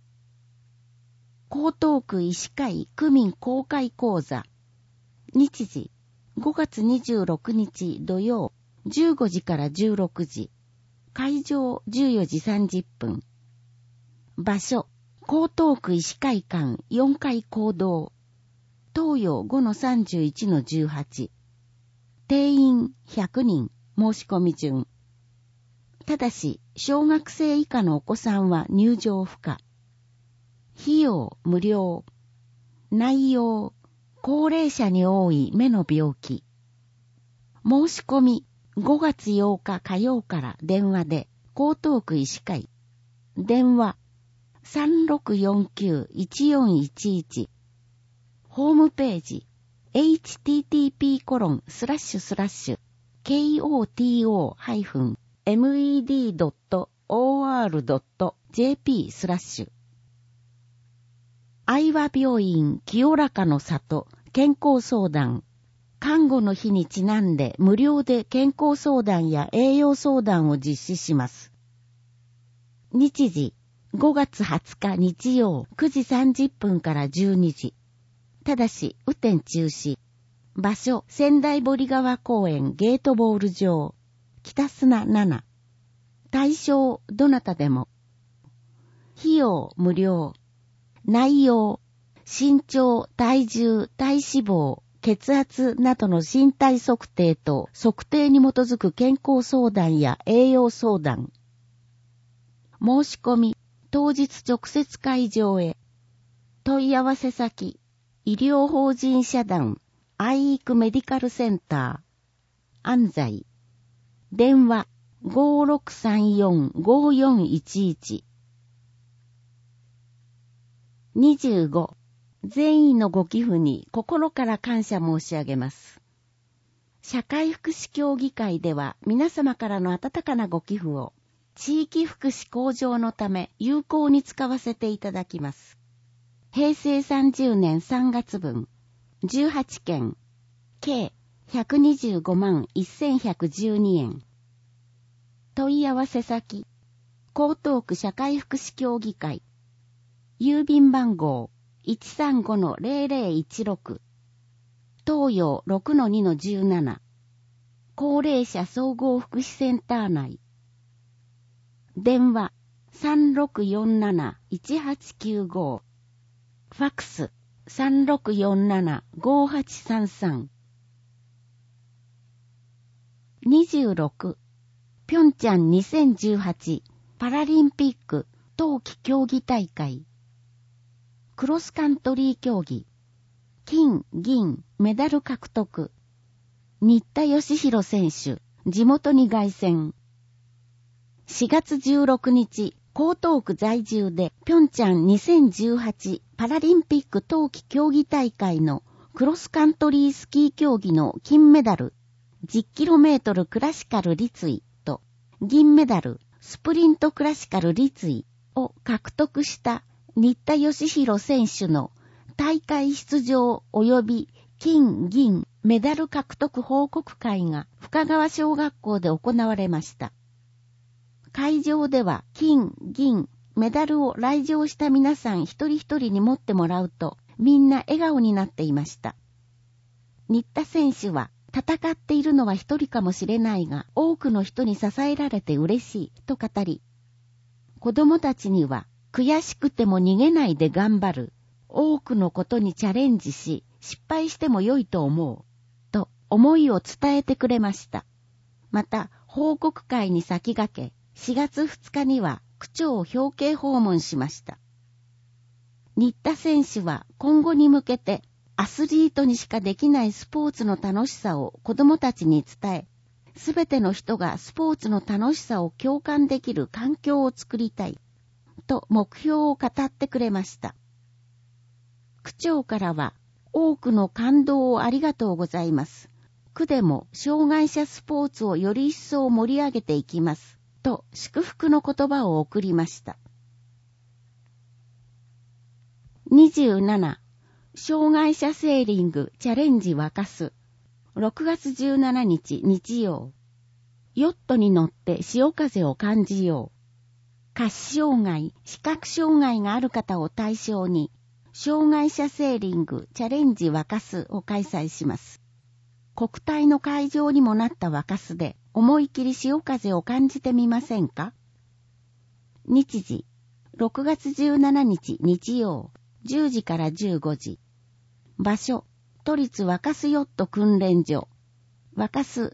江東区医師会区民公開講座。日時5月26日土曜15時から16時。会場14時30分。場所、江東区医師会館4階講堂。東洋 5-31-18。定員100人。申し込み順。ただし、小学生以下のお子さんは入場不可。費用無料。内容、高齢者に多い目の病気。申し込み、5月8日火曜から電話で、江東区医師会。電話、3649-1411。ホームページ、http://koto-med.or.jp/ 愛和病院清らかの里健康相談。看護の日にちなんで無料で健康相談や栄養相談を実施します。日時、5月20日日曜9時30分から12時。ただし、雨天中止。場所、仙台堀川公園ゲートボール場。北砂7。対象、どなたでも。費用、無料。内容、身長、体重、体脂肪、血圧などの身体測定と測定に基づく健康相談や栄養相談。申し込み、当日直接会場へ。問い合わせ先、医療法人社団、アイークメディカルセンター、安西。電話、5634-5411。25. 善意のご寄付に心から感謝申し上げます。社会福祉協議会では皆様からの温かなご寄付を地域福祉向上のため有効に使わせていただきます。平成30年3月分、18件、計125万1112円。問い合わせ先、江東区社会福祉協議会。郵便番号 135-0016。東洋 6-2-17。高齢者総合福祉センター内。電話 3647-1895。ファックス 3647-5833。26. 平昌2018パラリンピック冬季競技大会。クロスカントリー競技。金、銀、メダル獲得。新田義弘選手、地元に凱旋。4月16日、江東区在住で、平昌2018パラリンピック冬季競技大会のクロスカントリースキー競技の金メダル、10km クラシカル立位と、銀メダル、スプリントクラシカル立位を獲得した新田義弘選手の大会出場及び金・銀メダル獲得報告会が深川小学校で行われました。 会場では金、銀、メダルを来場した皆さん一人一人に持ってもらうと、みんな笑顔になっていました。新田選手は、戦っているのは一人かもしれないが、多くの人に支えられて嬉しいと語り、子供たちには悔しくても逃げないで頑張る、多くのことにチャレンジし、失敗しても良いと思う、と思いを伝えてくれました。また、報告会に先駆け、4月2日には区長を表敬訪問しました。新田選手は今後に向けて、アスリートにしかできないスポーツの楽しさを子供たちに伝え、すべての人がスポーツの楽しさを共感できる環境を作りたい、と目標を語ってくれました。区長からは、多くの感動をありがとうございます。区でも障害者スポーツをより一層盛り上げていきます、と祝福の言葉を送りました。27障害者セーリングチャレンジ沸かす。6月17日日曜。ヨットに乗って潮風を感じよう。下肢障害、視覚障害がある方を対象に、障害者セーリングチャレンジ沸かすを開催します。国体の会場にもなった沸かすで、思い切り潮風を感じてみませんか？日時、6月17日日曜。10時から15時。場所、都立若洲ヨット訓練所。若洲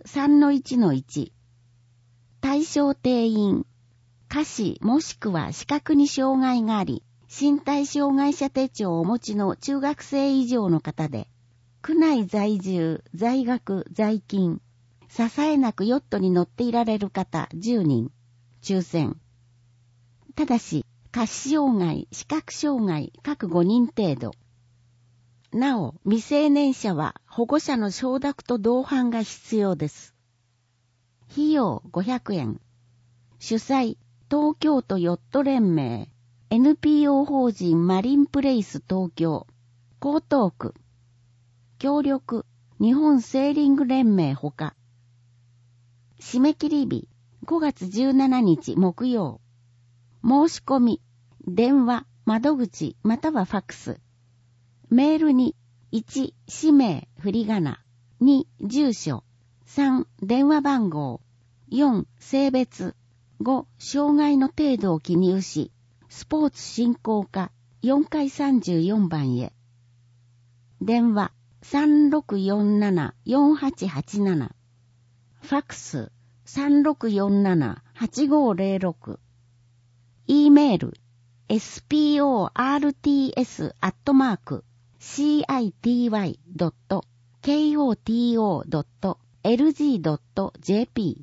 3-1-1。対象定員。下肢もしくは視覚に障害があり、身体障害者手帳をお持ちの中学生以上の方で、区内在住、在学、在勤、支えなくヨットに乗っていられる方10人。抽選。ただし、下肢障害、視覚障害各5人程度。なお、未成年者は保護者の承諾と同伴が必要です。費用500円。主催、東京都ヨット連盟、NPO 法人マリンプレイス東京、江東区。協力、日本セーリング連盟ほか。締め切り日、5月17日木曜。申し込み、電話、窓口、またはファックス。メールに、1、氏名、振り仮名、2、住所、3、電話番号、4、性別、5、障害の程度を記入し、スポーツ振興課4階34番へ。電話、3647-4887。ファックス、3647-8506。E メール、sports@city.koto.lg.jp。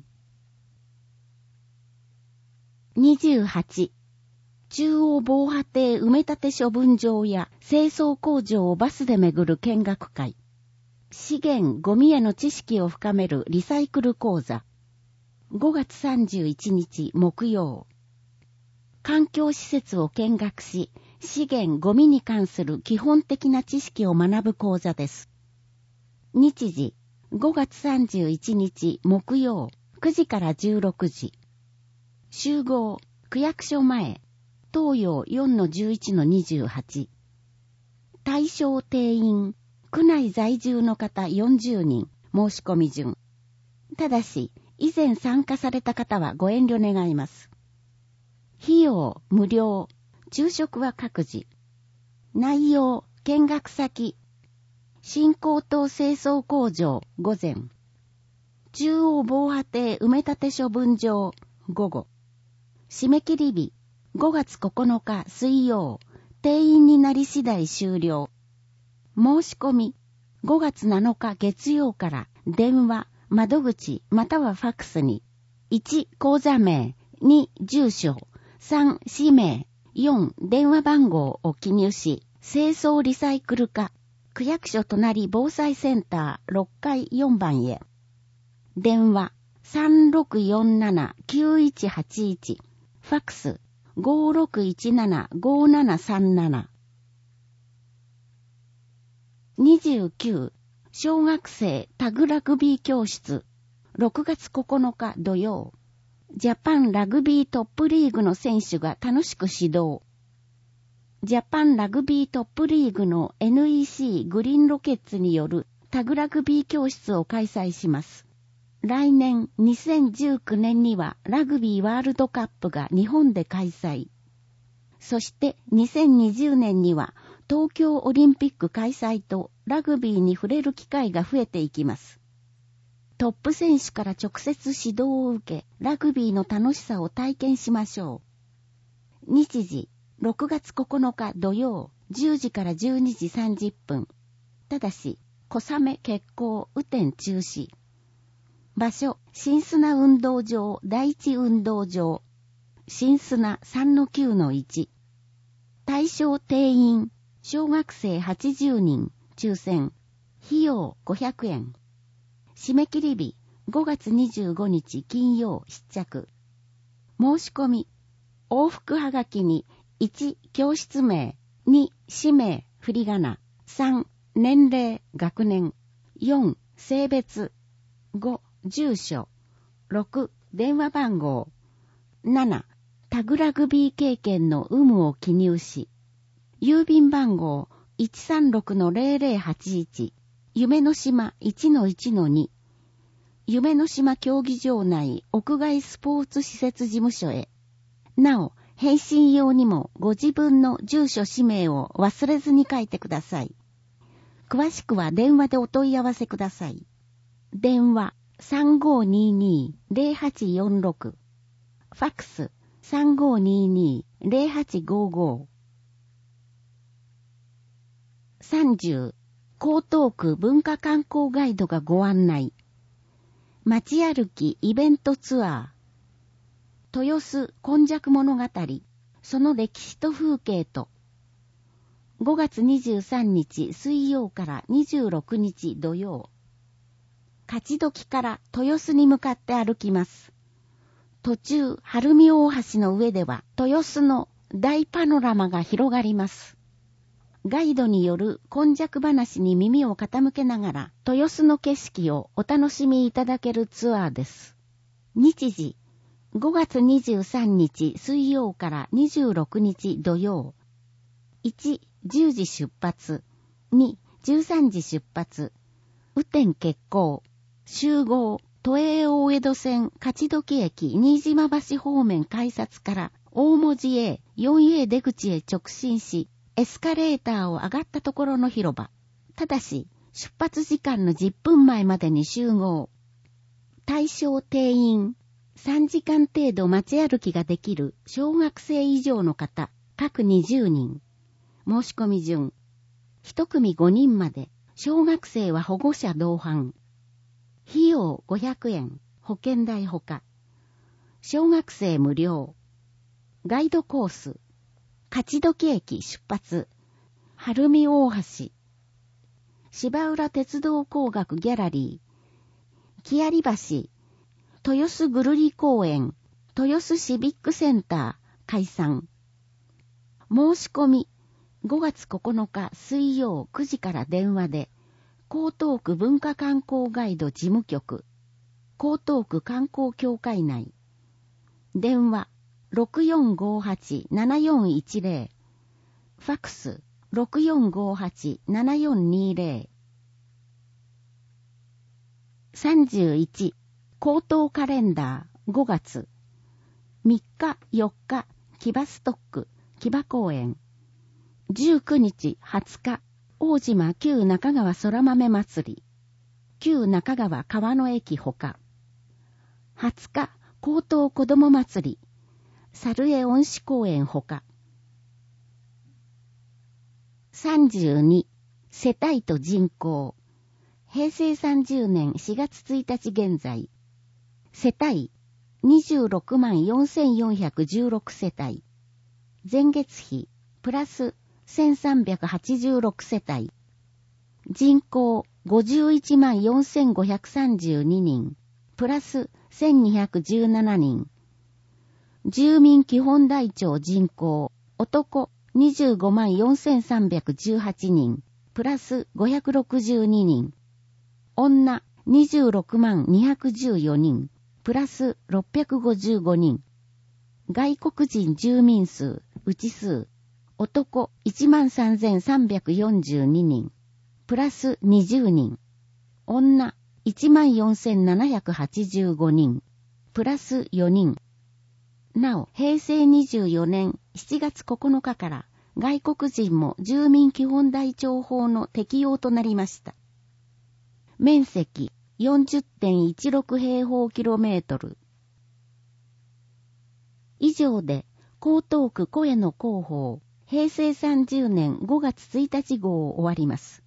28. 中央防波堤埋め立て処分場や清掃工場をバスで巡る見学会。資源ゴミへの知識を深めるリサイクル講座。5月31日木曜。環境施設を見学し、資源ゴミに関する基本的な知識を学ぶ講座です。日時、5月31日木曜、9時から16時。集合、区役所前、東洋 4-11-28。対象定員、区内在住の方40人、申し込み順。ただし、以前参加された方はご遠慮願います。費用無料、昼食は各自。内容、見学先、新港島清掃工場午前、中央防波堤埋め立て処分場午後。締め切り日、5月9日水曜、定員になり次第終了。申し込み、5月7日月曜から電話、窓口またはファックスに、1、口座名、2、住所、3、氏名、4、電話番号を記入し、清掃リサイクル課、区役所隣防災センター6階4番へ。電話、3647-9181、ファックス、5617-5737。29、小学生タグラグビー教室、6月9日土曜。 ジャパンラグビートップリーグの選手が楽しく指導。ジャパンラグビートップリーグの NEC グリーンロケッツによるタグラグビー教室を開催します。来年2019年にはラグビーワールドカップが日本で開催。そして2020年には東京オリンピック開催とラグビーに触れる機会が増えていきます。トップ選手から直接指導を受け、ラグビーの楽しさを体験しましょう。日時、6月9日土曜、10時から12時30分。ただし、小雨欠航、雨天中止。場所、新砂運動場、第一運動場。新砂 3-9-1。対象定員、小学生80人、抽選。費用500円。締め切り日、5月25日金曜必着。申し込み、往復はがきに、1、教室名、2、氏名、振り仮名、3、年齢、学年、4、性別、5、住所、6、電話番号、7、タグラグビー経験の有無を記入し、郵便番号 136-0081、夢の島 1-1-2、夢の島競技場内屋外スポーツ施設事務所へ。なお、返信用にもご自分の住所氏名を忘れずに書いてください。詳しくは電話でお問い合わせください。電話 3522-0846 ファックス 3522-0855 30. 江東区文化観光ガイドがご案内。街歩きイベントツアー。豊洲今昔物語。その歴史と風景と。5月23日水曜から26日土曜。勝時から豊洲に向かって歩きます。途中、晴海大橋の上では豊洲の大パノラマが広がります。ガイドによる今昔話に耳を傾けながら豊洲の景色をお楽しみいただけるツアーです。日時、5月23日水曜から26日土曜。1、10時出発。2、13時出発。雨天決行。集合。都営大江戸線勝時駅新島橋方面改札から大文字 A、4A 出口へ直進し、エスカレーターを上がったところの広場。ただし、出発時間の10分前までに集合。対象定員。3時間程度街歩きができる小学生以上の方、各20人。申し込み順。1組5人まで、小学生は保護者同伴。費用500円、保険代ほか。小学生無料。ガイドコース。勝時駅出発。晴海大橋。芝浦鉄道工学ギャラリー。木槍橋。豊洲ぐるり公園。豊洲シビックセンター。開山。申し込み。5月9日水曜9時から電話で。江東区文化観光ガイド事務局。江東区観光協会内。電話。6458-7410。ファックス 6458-7420。31. 江東カレンダー5月。3日4日木場ストック木場公園。19日20日大島旧中川空豆祭り。旧中川川の駅ほか。20日江東子ども祭り。猿江恩賜公園ほか。32. 世帯と人口。平成30年4月1日現在。世帯 264,416 世帯。前月比プラス1386世帯。人口 514,532 人。プラス1217人。住民基本台帳人口、男 254,318 人、プラス562人。女 26214 人、 プラス655人。外国人住民数、内数、男 13,342 人、プラス20人。女 14,785 人、プラス4人。なお、平成24年7月9日から外国人も住民基本台帳法の適用となりました。面積 40.16 平方キロメートル。以上で、江東区声の広報、平成30年5月1日号を終わります。